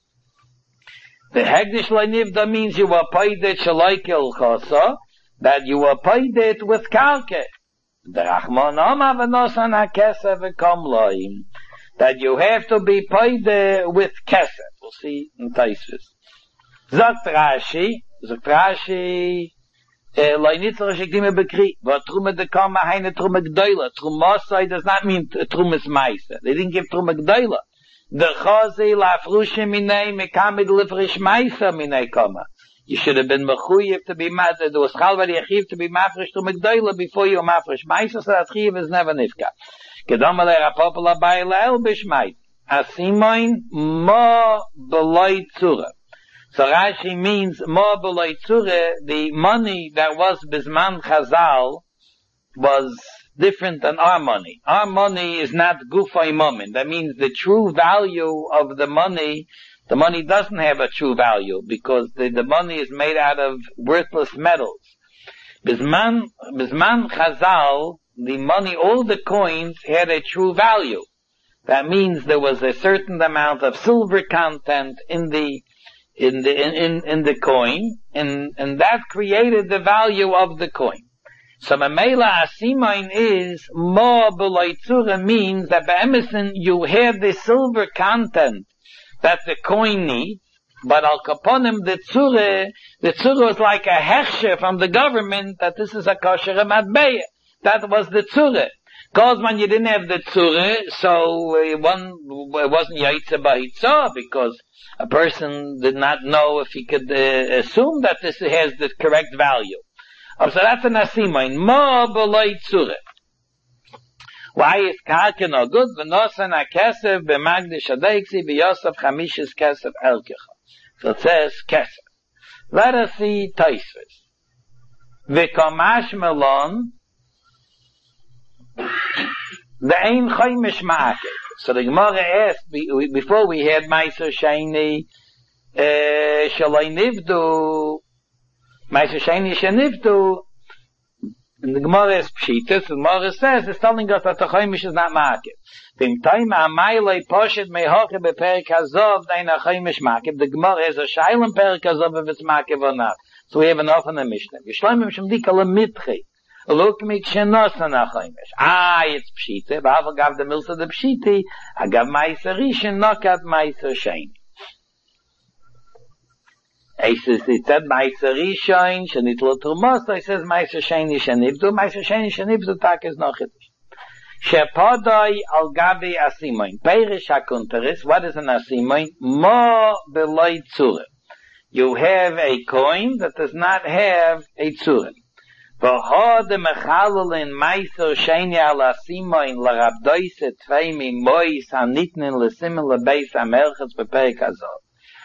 The hegdish loy nivda means you were paid it shaloi kilchoso, that you were paid it with kalke. The Rachmon Omar v'nosan ha-kesef v'kom loim. That you have to be paid uh, with kesef. We'll see in Taisvis. Zot Rashi, Zot Rashi, loy nitzor shekdime bekri, but trume de kama heine trume g'doila. Trumosai does not mean trumes meiser. They didn't give trume g'doila. The Chosi lafrushe minei mekamid lifrish meiser minei kama. You should have been mechuyev to be mad. There was chalvar yechiv to be mafresh trume g'doila before you mafresh meiser, so that chiv is never nifka. Kedomale rapopela bailel bishmait. Asimoin mo beloi tzura. So Rashi means mo beloi tzura, the money that was bisman chazal was different than our money. Our money is not gufay momin. That means the true value of the money, the money doesn't have a true value because the, the money is made out of worthless metals. Bisman, bisman chazal, the money, all the coins had a true value. That means there was a certain amount of silver content in the, in the, in, in, in the coin, and, and that created the value of the coin. So Mamela Asimain is, Mo B'Loitzura means that by Emerson you have the silver content that the coin needs, but Al Kaponim, the Tzure, the Tzure was like a hechsher from the government that this is a kosher matbeya. That was the tzure. Because when you didn't have the tzure, so uh, one it wasn't yaitza b'hitzah, because a person did not know if he could uh, assume that this has the correct value. Um, so that's an asimain. Mo b'loi tzure. Why is karka no good? V'nosan ha-kesef b'magdish adeiksi b'yosef chamishis kesef elkecha. So it says kesef. Let us see Taisvis. V'komash melon the ein chaimish ma'ake. So the Gemara asked, before we had Meiser Sheini, uh, shaloi nivdu, Meiser Sheni shenivdu, and the Gemara is Pshitas, the Gemara says, it's telling us that the Chaimish is not market. Vim time amaylei poshet mehoche beperik hazov, dein a Chaimish market. The Gemara is a shailem perik hazov if it's market or not. So we have enough in the Mishnah. Yishloimim shem dikala mitchi. Look mit shenosan a Chaimish. Ah, it's Pshita. Ba'ava gav the milsa the Pshiti. Agav Meiser Rishon, nokat Meiser Sheni. He says, it said Meiser Rishon, shenitlo trumos, he says Meiser Sheni shenivdu, Meiser Sheni shenivdu, tak is no chiddush. Shepodoi al gabi asimoin. Peirish hakunteris, what is an asimoin? Mo beloi tzure. You have a coin that does not have a tzure. V'ho de mechalolin Meiser Sheni al asimoin l'rabdoise tvei mois hanitnin l'simil l'beis hamelchus beperik hazov.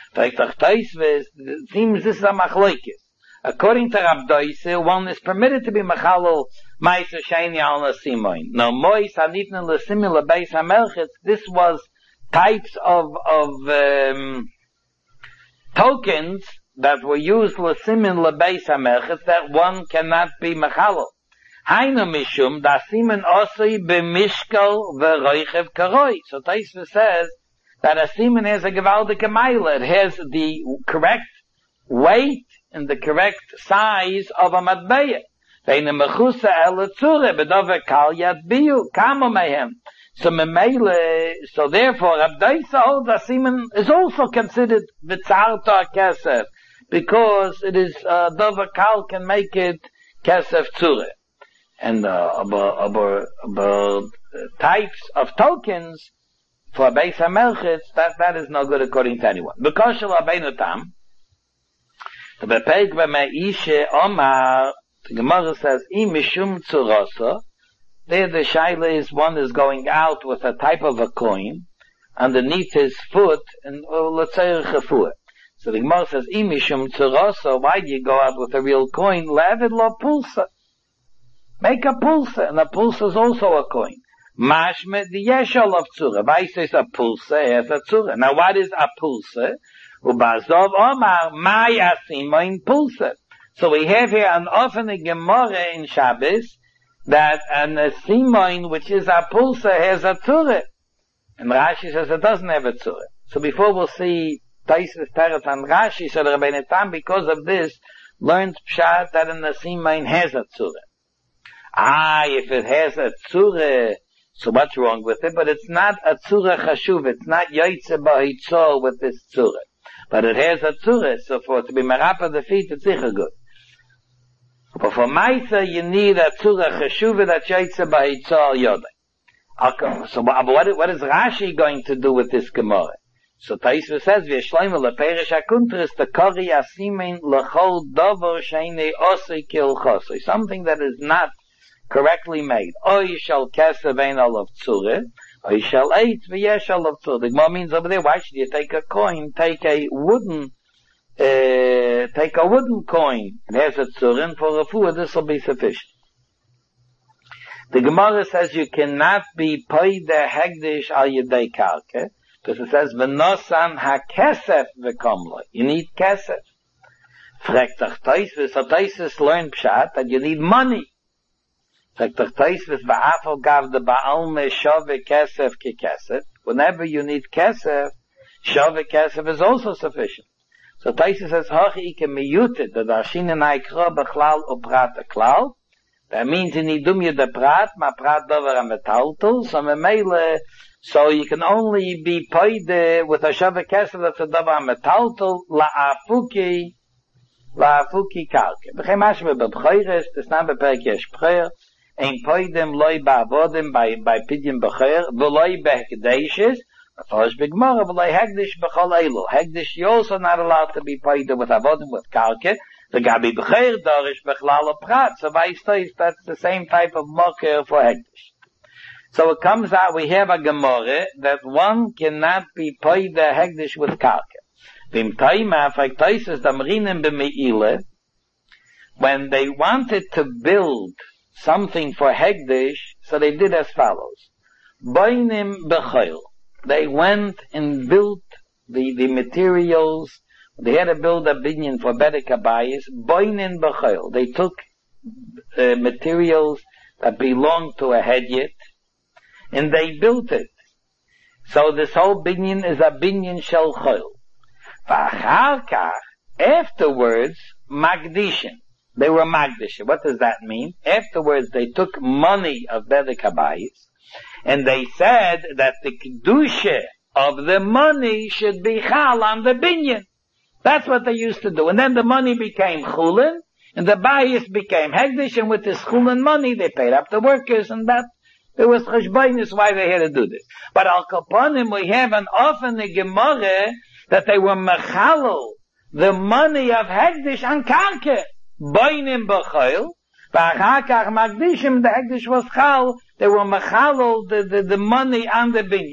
It seems this is a machloikis. According to Rab Doise, one is permitted to be machalol Meiser Sheni al Asimoin. Now, mois hanitnen l'simil l'beis hamelchus, this was types of of um, tokens that were used l'simil l'beis hamelchus that one cannot be machalol. Hainu mishum da simen osoi b'mishkal v'roichev karoi. So Taisva says that a semen has a gewaldige meile. It has the correct weight and the correct size of a matbeya. Veine mechusa ele tzure, bedove kal yad biyu, kamo mehem. So memeile, so therefore, Abdaisa holds a semen is also considered vitzarta kesef, because it is, uh, dove kal can make it kesef tzure. And, uh, about, about, about types of tokens, for Beis HaMelchitz, that, that is no good according to anyone. Because Shal Rabbeinu Tam, the Bepeik B'Me'ishe Omar, the Gemara says, Im Mishum Tzurosa, there the Shaila is one is going out with a type of a coin, underneath his foot, and let's say a chafur. So the Gemara says, Im Mishum Tzurosa, why do you go out with a real coin? Levid lo pulsa. Make a pulsa, and a pulsa is also a coin. Mashme the yeshol of tzura. Why says a pulsa has a tzura? Now what is a pulsa? Ubazov Omar my asimoin pulsa. So we have here an offene gemara in Shabbos that an asimoin which is a pulsa has a tzura. And Rashi says it doesn't have a tzura. So before we'll see Taisus Teretz and Rashi said Rabbeinu Tam because of this learned pshat that an asimoin has a tzura. Ah, if it has a tzura, so what's wrong with it? But it's not a tzura chashuv. It's not yaitze bahitzor with this tzura. But it has a tzura. So for it to be merapa the feet, it's sicher good. But for maisa, you need a tzura chashuv that's yaitze bahitzor yodai. Okay. So but what, what is Rashi going to do with this Gemara? So Taisva says, v'yeshloime leperish hakuntris the kori asimin l'chol dover sheine osei kilchosei. Something that is not correctly made. Oy shall kesev ein olav tzure, oy shall eat v'yesh olav tzure. The Gemara means over there, why should you take a coin? Take a wooden, uh, take a wooden coin. It has a tzure, and for a food, this will be sufficient. The Gemara says you cannot be paid the hegdish al yedei karke, because it says v'nosan ha-kesef v'komloi. You need kesef. Fragt ach Taisvis, so Taisvis learned pshat that you need money. Whenever you need kesef, shove kesef is also sufficient. So Taisa says, Hochi ike miyutet, the Darshina naikro bechlal uprat klal. That means in idum you the prat, ma prat dover a metaltul, so memele, so you can only be paid with a shove kesef that's a dover a metaltul, la afuki, la afuki kalke. Bechem ashme bebchoires, this not beperk yesh prayer, ein poidem loy ba'avodim by by pidyon b'cher v'loy b'hekdeishes v'fosh b'gmara v'loy hekdish b'chol eilu. Hekdish you're also not allowed to be poidem with avodim with kalke. The gabi b'cher dorish b'chlal prat. So by states that's the same type of mocker for hekdish. So it comes out we have a gemara that one cannot be poidem hekdish with kalke. V'im taima f'ektoises damrinim b'meile when they wanted to build something for Hegdish, so they did as follows. Bainim b'chayil. They went and built the, the materials They had to build a binyan for Bedek Habayis, boinin b'chol. They took uh, materials that belonged to a hedyet, and they built it. So this whole binyan is a binyan shel chol. V'achar kach, afterwards, magdishin. They were magdishin. What does that mean? Afterwards, they took money of Bedek Habayis, and they said that the kedusha of the money should be chal on the binyan. That's what they used to do. And then the money became chulin, and the bayis became hegdish, and with this chulin money, they paid up the workers, and that, it was cheshbainis why they had to do this. But al kaponim, we have an often the Gemara that they were mechalol, the money of hegdish on karke, bainim b'chol, v'achakach magdishim, the hegdish was chal, they were mechalol, the, the, the money on the binyan.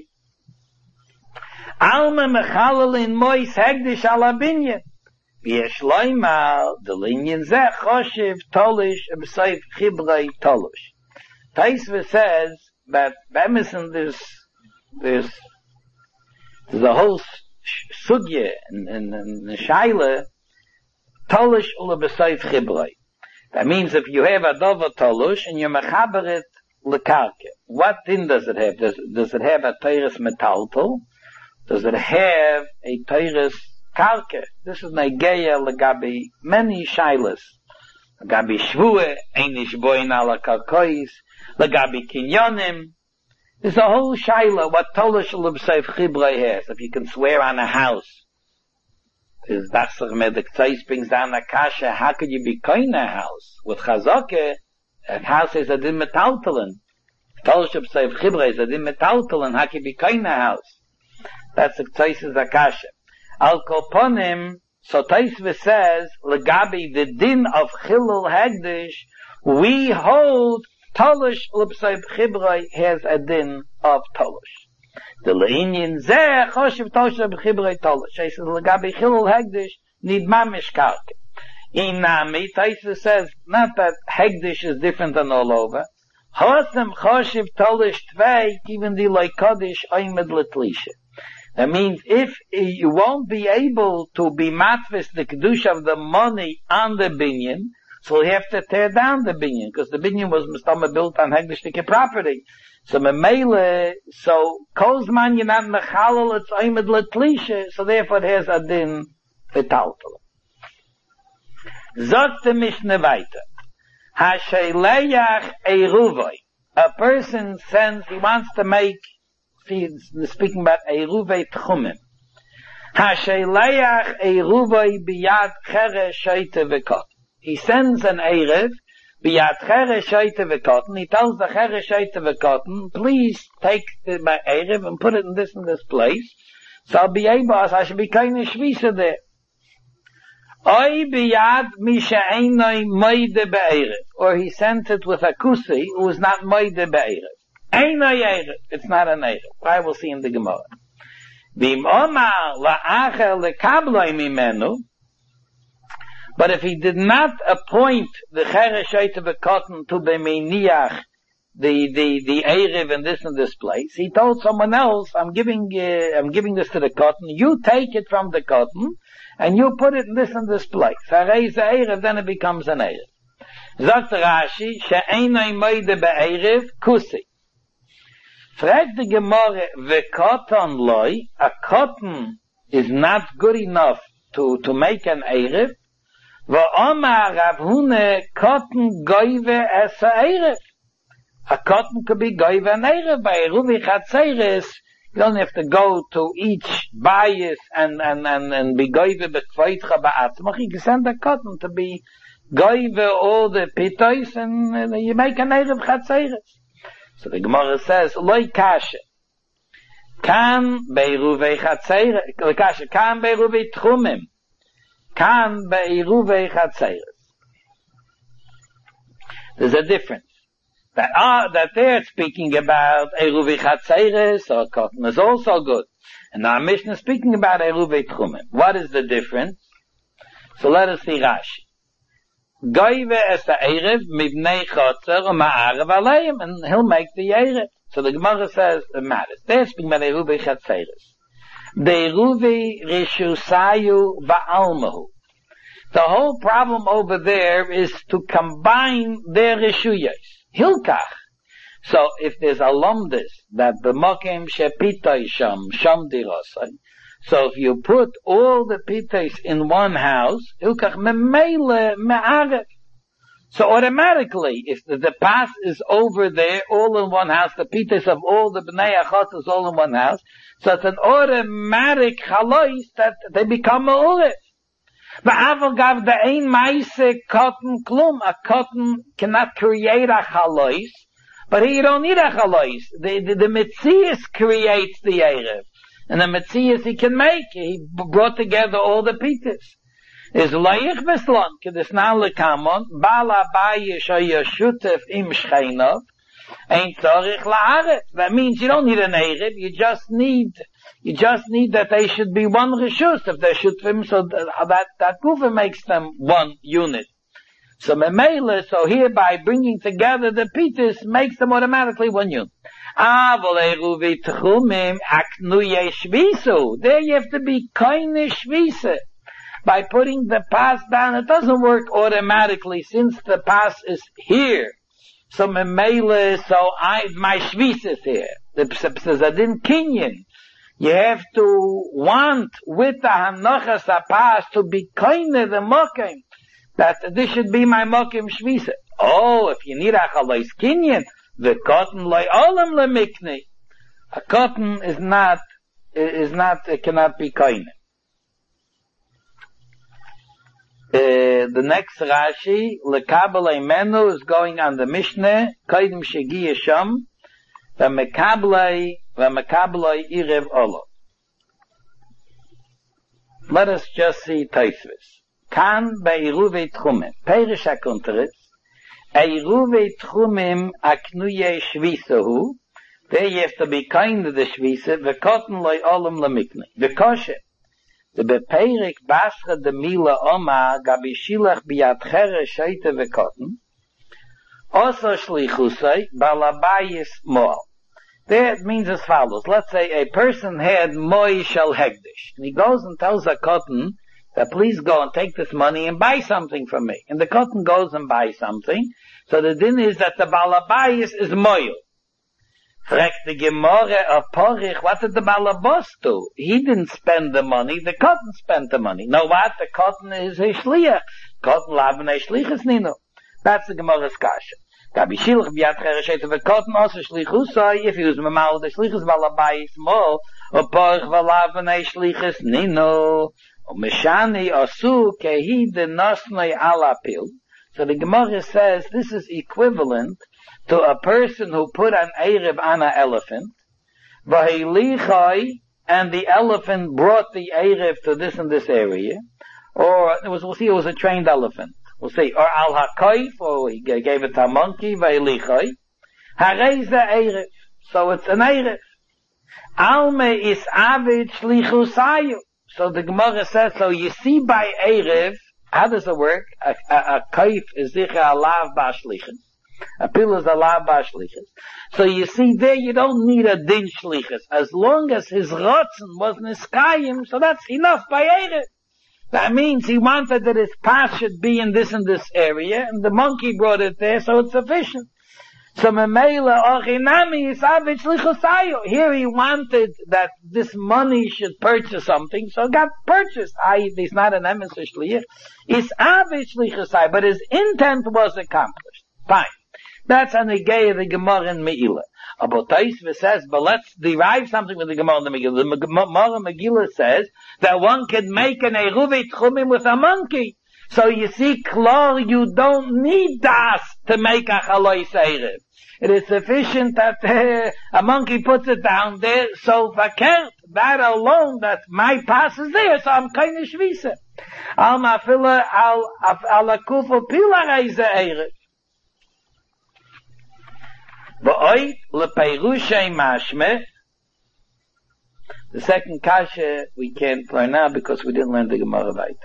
Alma mechalal in mois hegdish ala binyan. V'yesh loymar, the linyan zeh choshev tolish b'seif chibrei tolish. Taisva says that Bemison there's, there's, there's a whole sugya in, in, in the shaila, tolish ula b'seif chibrei. That means if you have a dova tolish and you mechaber it lekarke, what din does it have? Does, does it have a teres metaltal? Does it have a teres karke? This is negeya legabi many shailas. Legabi shvue, einish boin ala karkois, legabi kinyonim. There's a whole shaila what tolish l'bseif chibrei has. If you can swear on a house, is dasach medektzais brings down a kasha. How could you be koin a house with chazake? A house is a din metaltalen. Tolish l'bseif chibrei is a din metaltalen. How could you be koin a house? That's the Tzaisis Akasha. Al Koponim, so Taisva says, Legabi, the din of Chilul Hagdish, we hold Tolish L'Psayb Chibrei has a din of Tolish. The Le'inyin Zeh, Choshev Tolish L'Chibrei Tolish. He says, Legabi Chilul Hagdish, need Mamish Karke. Inami, Taisva says, not that Hagdish is different than all over. Hosem Choshev Tolish Tvei, even the Leikodish Oymed L'Tlisha. That means if you won't be able to be matvis the kedusha of the money on the binyan, so you have to tear down the binyan, because the binyan was mustama built on hegdishtike property. So memele, so kozman you're not mechalal, it's oimed letlisha, so therefore it has a din vitaltal. Zot the Mishnah weiter. Hasheileach eiruvoi. A person sends, he wants to make, he's speaking about Eiruvei Tchumim. Hasheileach Eiruvei biyad chere shoyte v'kot. He sends an Erev biyad chere shoyte v'kot. He tells the chere shoyte v'kot, please take the, my Erev and put it in this and this place. So I'll be able, I should be kind of shvisa there. Oy biyad misha einoi moide be'erev. Or he sent it with a kusi who is not moide be'erev. It's not an Erev. I will see in the Gemara. But if he did not appoint the Chereshoyte V'Kotten to be Meiniach, the, the, the Erev in this and this place, he told someone else, I'm giving, uh, I'm giving this to the cotton, you take it from the cotton, and you put it in this and this place. Harei the Erev, then it becomes an Erev. Sagt Rashi, she'einoi moide be'erev, kusi. Frag the Gemara, the cotton loy, a cotton is not good enough to, to make an Erev. V'omar Rav Huna, cotton goive as a Erev. A cotton could be goive an Erev. By Eruvi Chatzeres, you don't have to go to each bias and, and, and, and be goive b'kvoitcha ba'atzmach. You can send a cotton to be goive all the pitois and, and you make an Erev Chatzeres. So the Gemara says, Loi kasha. Kan beiruvei chatzeres. Loi kasha. Kan beiruvei tchumim. Kan beiruvei chatzeres. There's a difference. That are, that they're speaking about eruvei chatzeres or cotton is also good. And our Mishnah is speaking about eruvei tchumim. What is the difference? So let us see Rashi. Goive es the Erev mibnei chotzer ma'arev aleim, and he'll make the Erev. So the Gemara says it matters. They're speaking about Eruvei Chatzeres. Deiruvi rishusayu va'almahu. The whole problem over there is to combine their rishuyas. Hilkach. So if there's a lumdis that b'mokim shepitay sham sham dirosay, so if you put all the pitais in one house, hilkach memele me'aref. So automatically, if the, the path is over there, all in one house, the pitais of all the bnei achot is all in one house, so it's an automatic chalois that they become ma'uref. Va'aval gav the ein maise cotton klum. A cotton cannot create a chalois, but here you don't need a chalois. The, the, the Metzias creates the Erev. And the Metzias he can make. He brought together all the pitas. Is loich beslon, kedesnan lekamon, bala baye shayashutef im shcheinov, ein tzorich la'aret. That means you don't need an Erev, you just need, you just need that they should be one reshus, if they're shutfim, so that, that gufa makes them one unit. So memele, so hereby bringing together the pitas makes them automatically one unit. There you have to be koine shvisa. By putting the pass down, it doesn't work automatically since the pass is here. So memele, so I, my shvisa is here. The psezadin kinyan. You have to want with the hanochas pass to be koine the mokim. That this should be my mokim shvisa. Oh, if you need a chalois kinyan, the cotton loy olam lemikni. A cotton is not, is not, it cannot be koine. Uh, the next Rashi, lekabel menu is going on the Mishnah, koidim shegi yesham, v'mekablei, v'mekablei irev olo. Let us just see Taisvis. Kan be'iruve tchumim. Perish hakunteris. Eiruve tchumim aknuye shvisahu. There you have to be kind to the shvisa. V'kotten loy olam lamikne. V'koshe. The beperik basra de mila oma gabi shilach biyatchere sheite v'kotten. Also shlichusay balabayis moal. There it means as follows. Let's say a person had moy shel hegdish. And he goes and tells a cotton that please go and take this money and buy something from me. And the cotton goes and buys something. So the din is that the balabayis is moyo. Fragt the Gemara of Porich, what did the balabos do? He didn't spend the money, the cotton spent the money. No, what? The cotton is a shliach. Cotton laben a shlichus nino. That's the Gemara's kasha. Gabi shilach biyat chereshet of a cotton also shlichusai, if he was mamal the shlichus balabayis mo, or Porich valaben a shlichus nino. Meshani asu kehi de nosnei alapil. So the Gemara says this is equivalent to a person who put an Erev on an elephant, v'hilichai, and the elephant brought the Erev to this and this area, or it was, we'll see, it was a trained elephant. We'll see, or al hakoif, or he gave it to a monkey, v'hilichai, hareza Erev. So it's an Erev. Alme is avid shlichusayu. So the Gemara says, so you see by Erev, how does it work? A, a, a kaif is zicha alav ba'ashlichus. A pill is alav ba'ashlichus. So you see there, you don't need a din shlichus. As long as his rotzen was niskayim, so that's enough by Erev. That means he wanted that his path should be in this and this area, and the monkey brought it there, so it's sufficient. So Memela Ochinami is Avid Shlichusayu. Here he wanted that this money should purchase something, so it got purchased. I, he's not an emissary shliach. It's Avid Shlichusayu, but his intent was accomplished. Fine. That's an Igei of the Gemara in Me'ilah. But Taisva says, but let's derive something with the Gemara in the Megillah. The Gemara Megillah says that one can make an Eruvi Tchumim with a monkey. So you see, Klor, you don't need das to make a Chalois Erev. It is sufficient that uh, a monkey puts it down there, so verkehrt, that alone, that my pass is there, so I'm kind of shvisa. Al mafila al al akufo pila reise Erev. V'oy lepeirushay mashme. The second kasha we can't learn now because we didn't learn the Gemara weiter.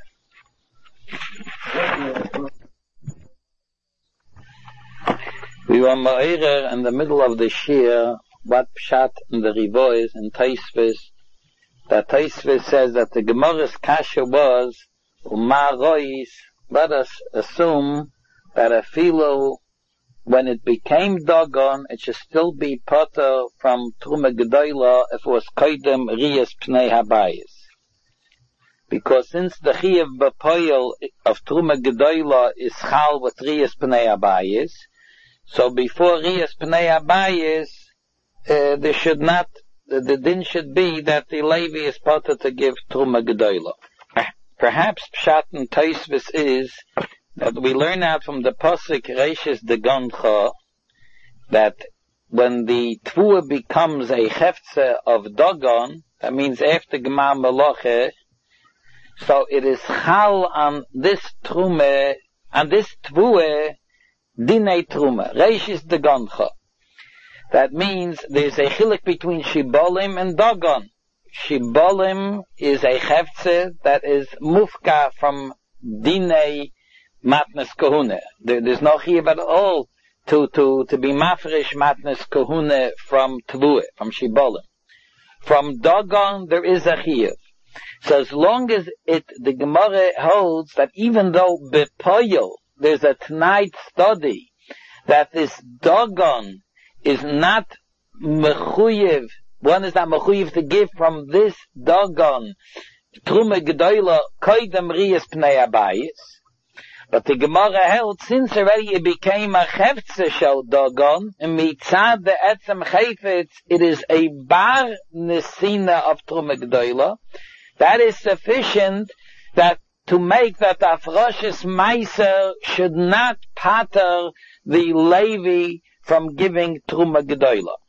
We were ma'arer in the middle of the shir, what pshat in the rivois and taisvis, that Tosfos says that the Gemara's kasha was, Uma Rois, let us assume that a philo, when it became Dagon, it should still be potter from Truma Gedoyla if it was Koidem Riyas Pnei Habayis. Because since the Chiyuv B'Poyel of Truma Gedoyla is Chal with Riyas Pnei Habayis, so before Riyas Pnei Habayis, uh, there should not, the, the din should be that the Levi is potter to give Truma Gedoyla. Perhaps Pshat and Tosfos is that we learn out from the Pasuk Reishis de Goncha that when the Tvua becomes a Heftze of Dagon, that means after Gemar Meloche, so it is Chal on this Trume, on this Tvua, Dinei Trume, Reishis de Goncha. That means there's a chiluk between Shibolim and Dagon. Shibolim is a Heftze that is Mufka from Dinei Matnas Kohune. There, there's no chiyuv at all to, to, to be mafresh Matnas Kohune from Tvua, from Shibolim. From Dagon, there is a chiyuv. So as long as it, the Gemara holds that even though Bepoyel, there's a tonight study, that this Dagon is not mechuyev, one is not mechuyev to give from this Dagon, Truma Gedoyla, Koidem Riyas Pnei Habayis. But the Gemara held, since already it became a Heftze Shel Dagon, and mitzad the Etzem Chayfetz, it is a bar nesina of Truma Gedoyla, that is sufficient that to make that Afroshis Meiser should not pater the Levi from giving Truma Gedoyla.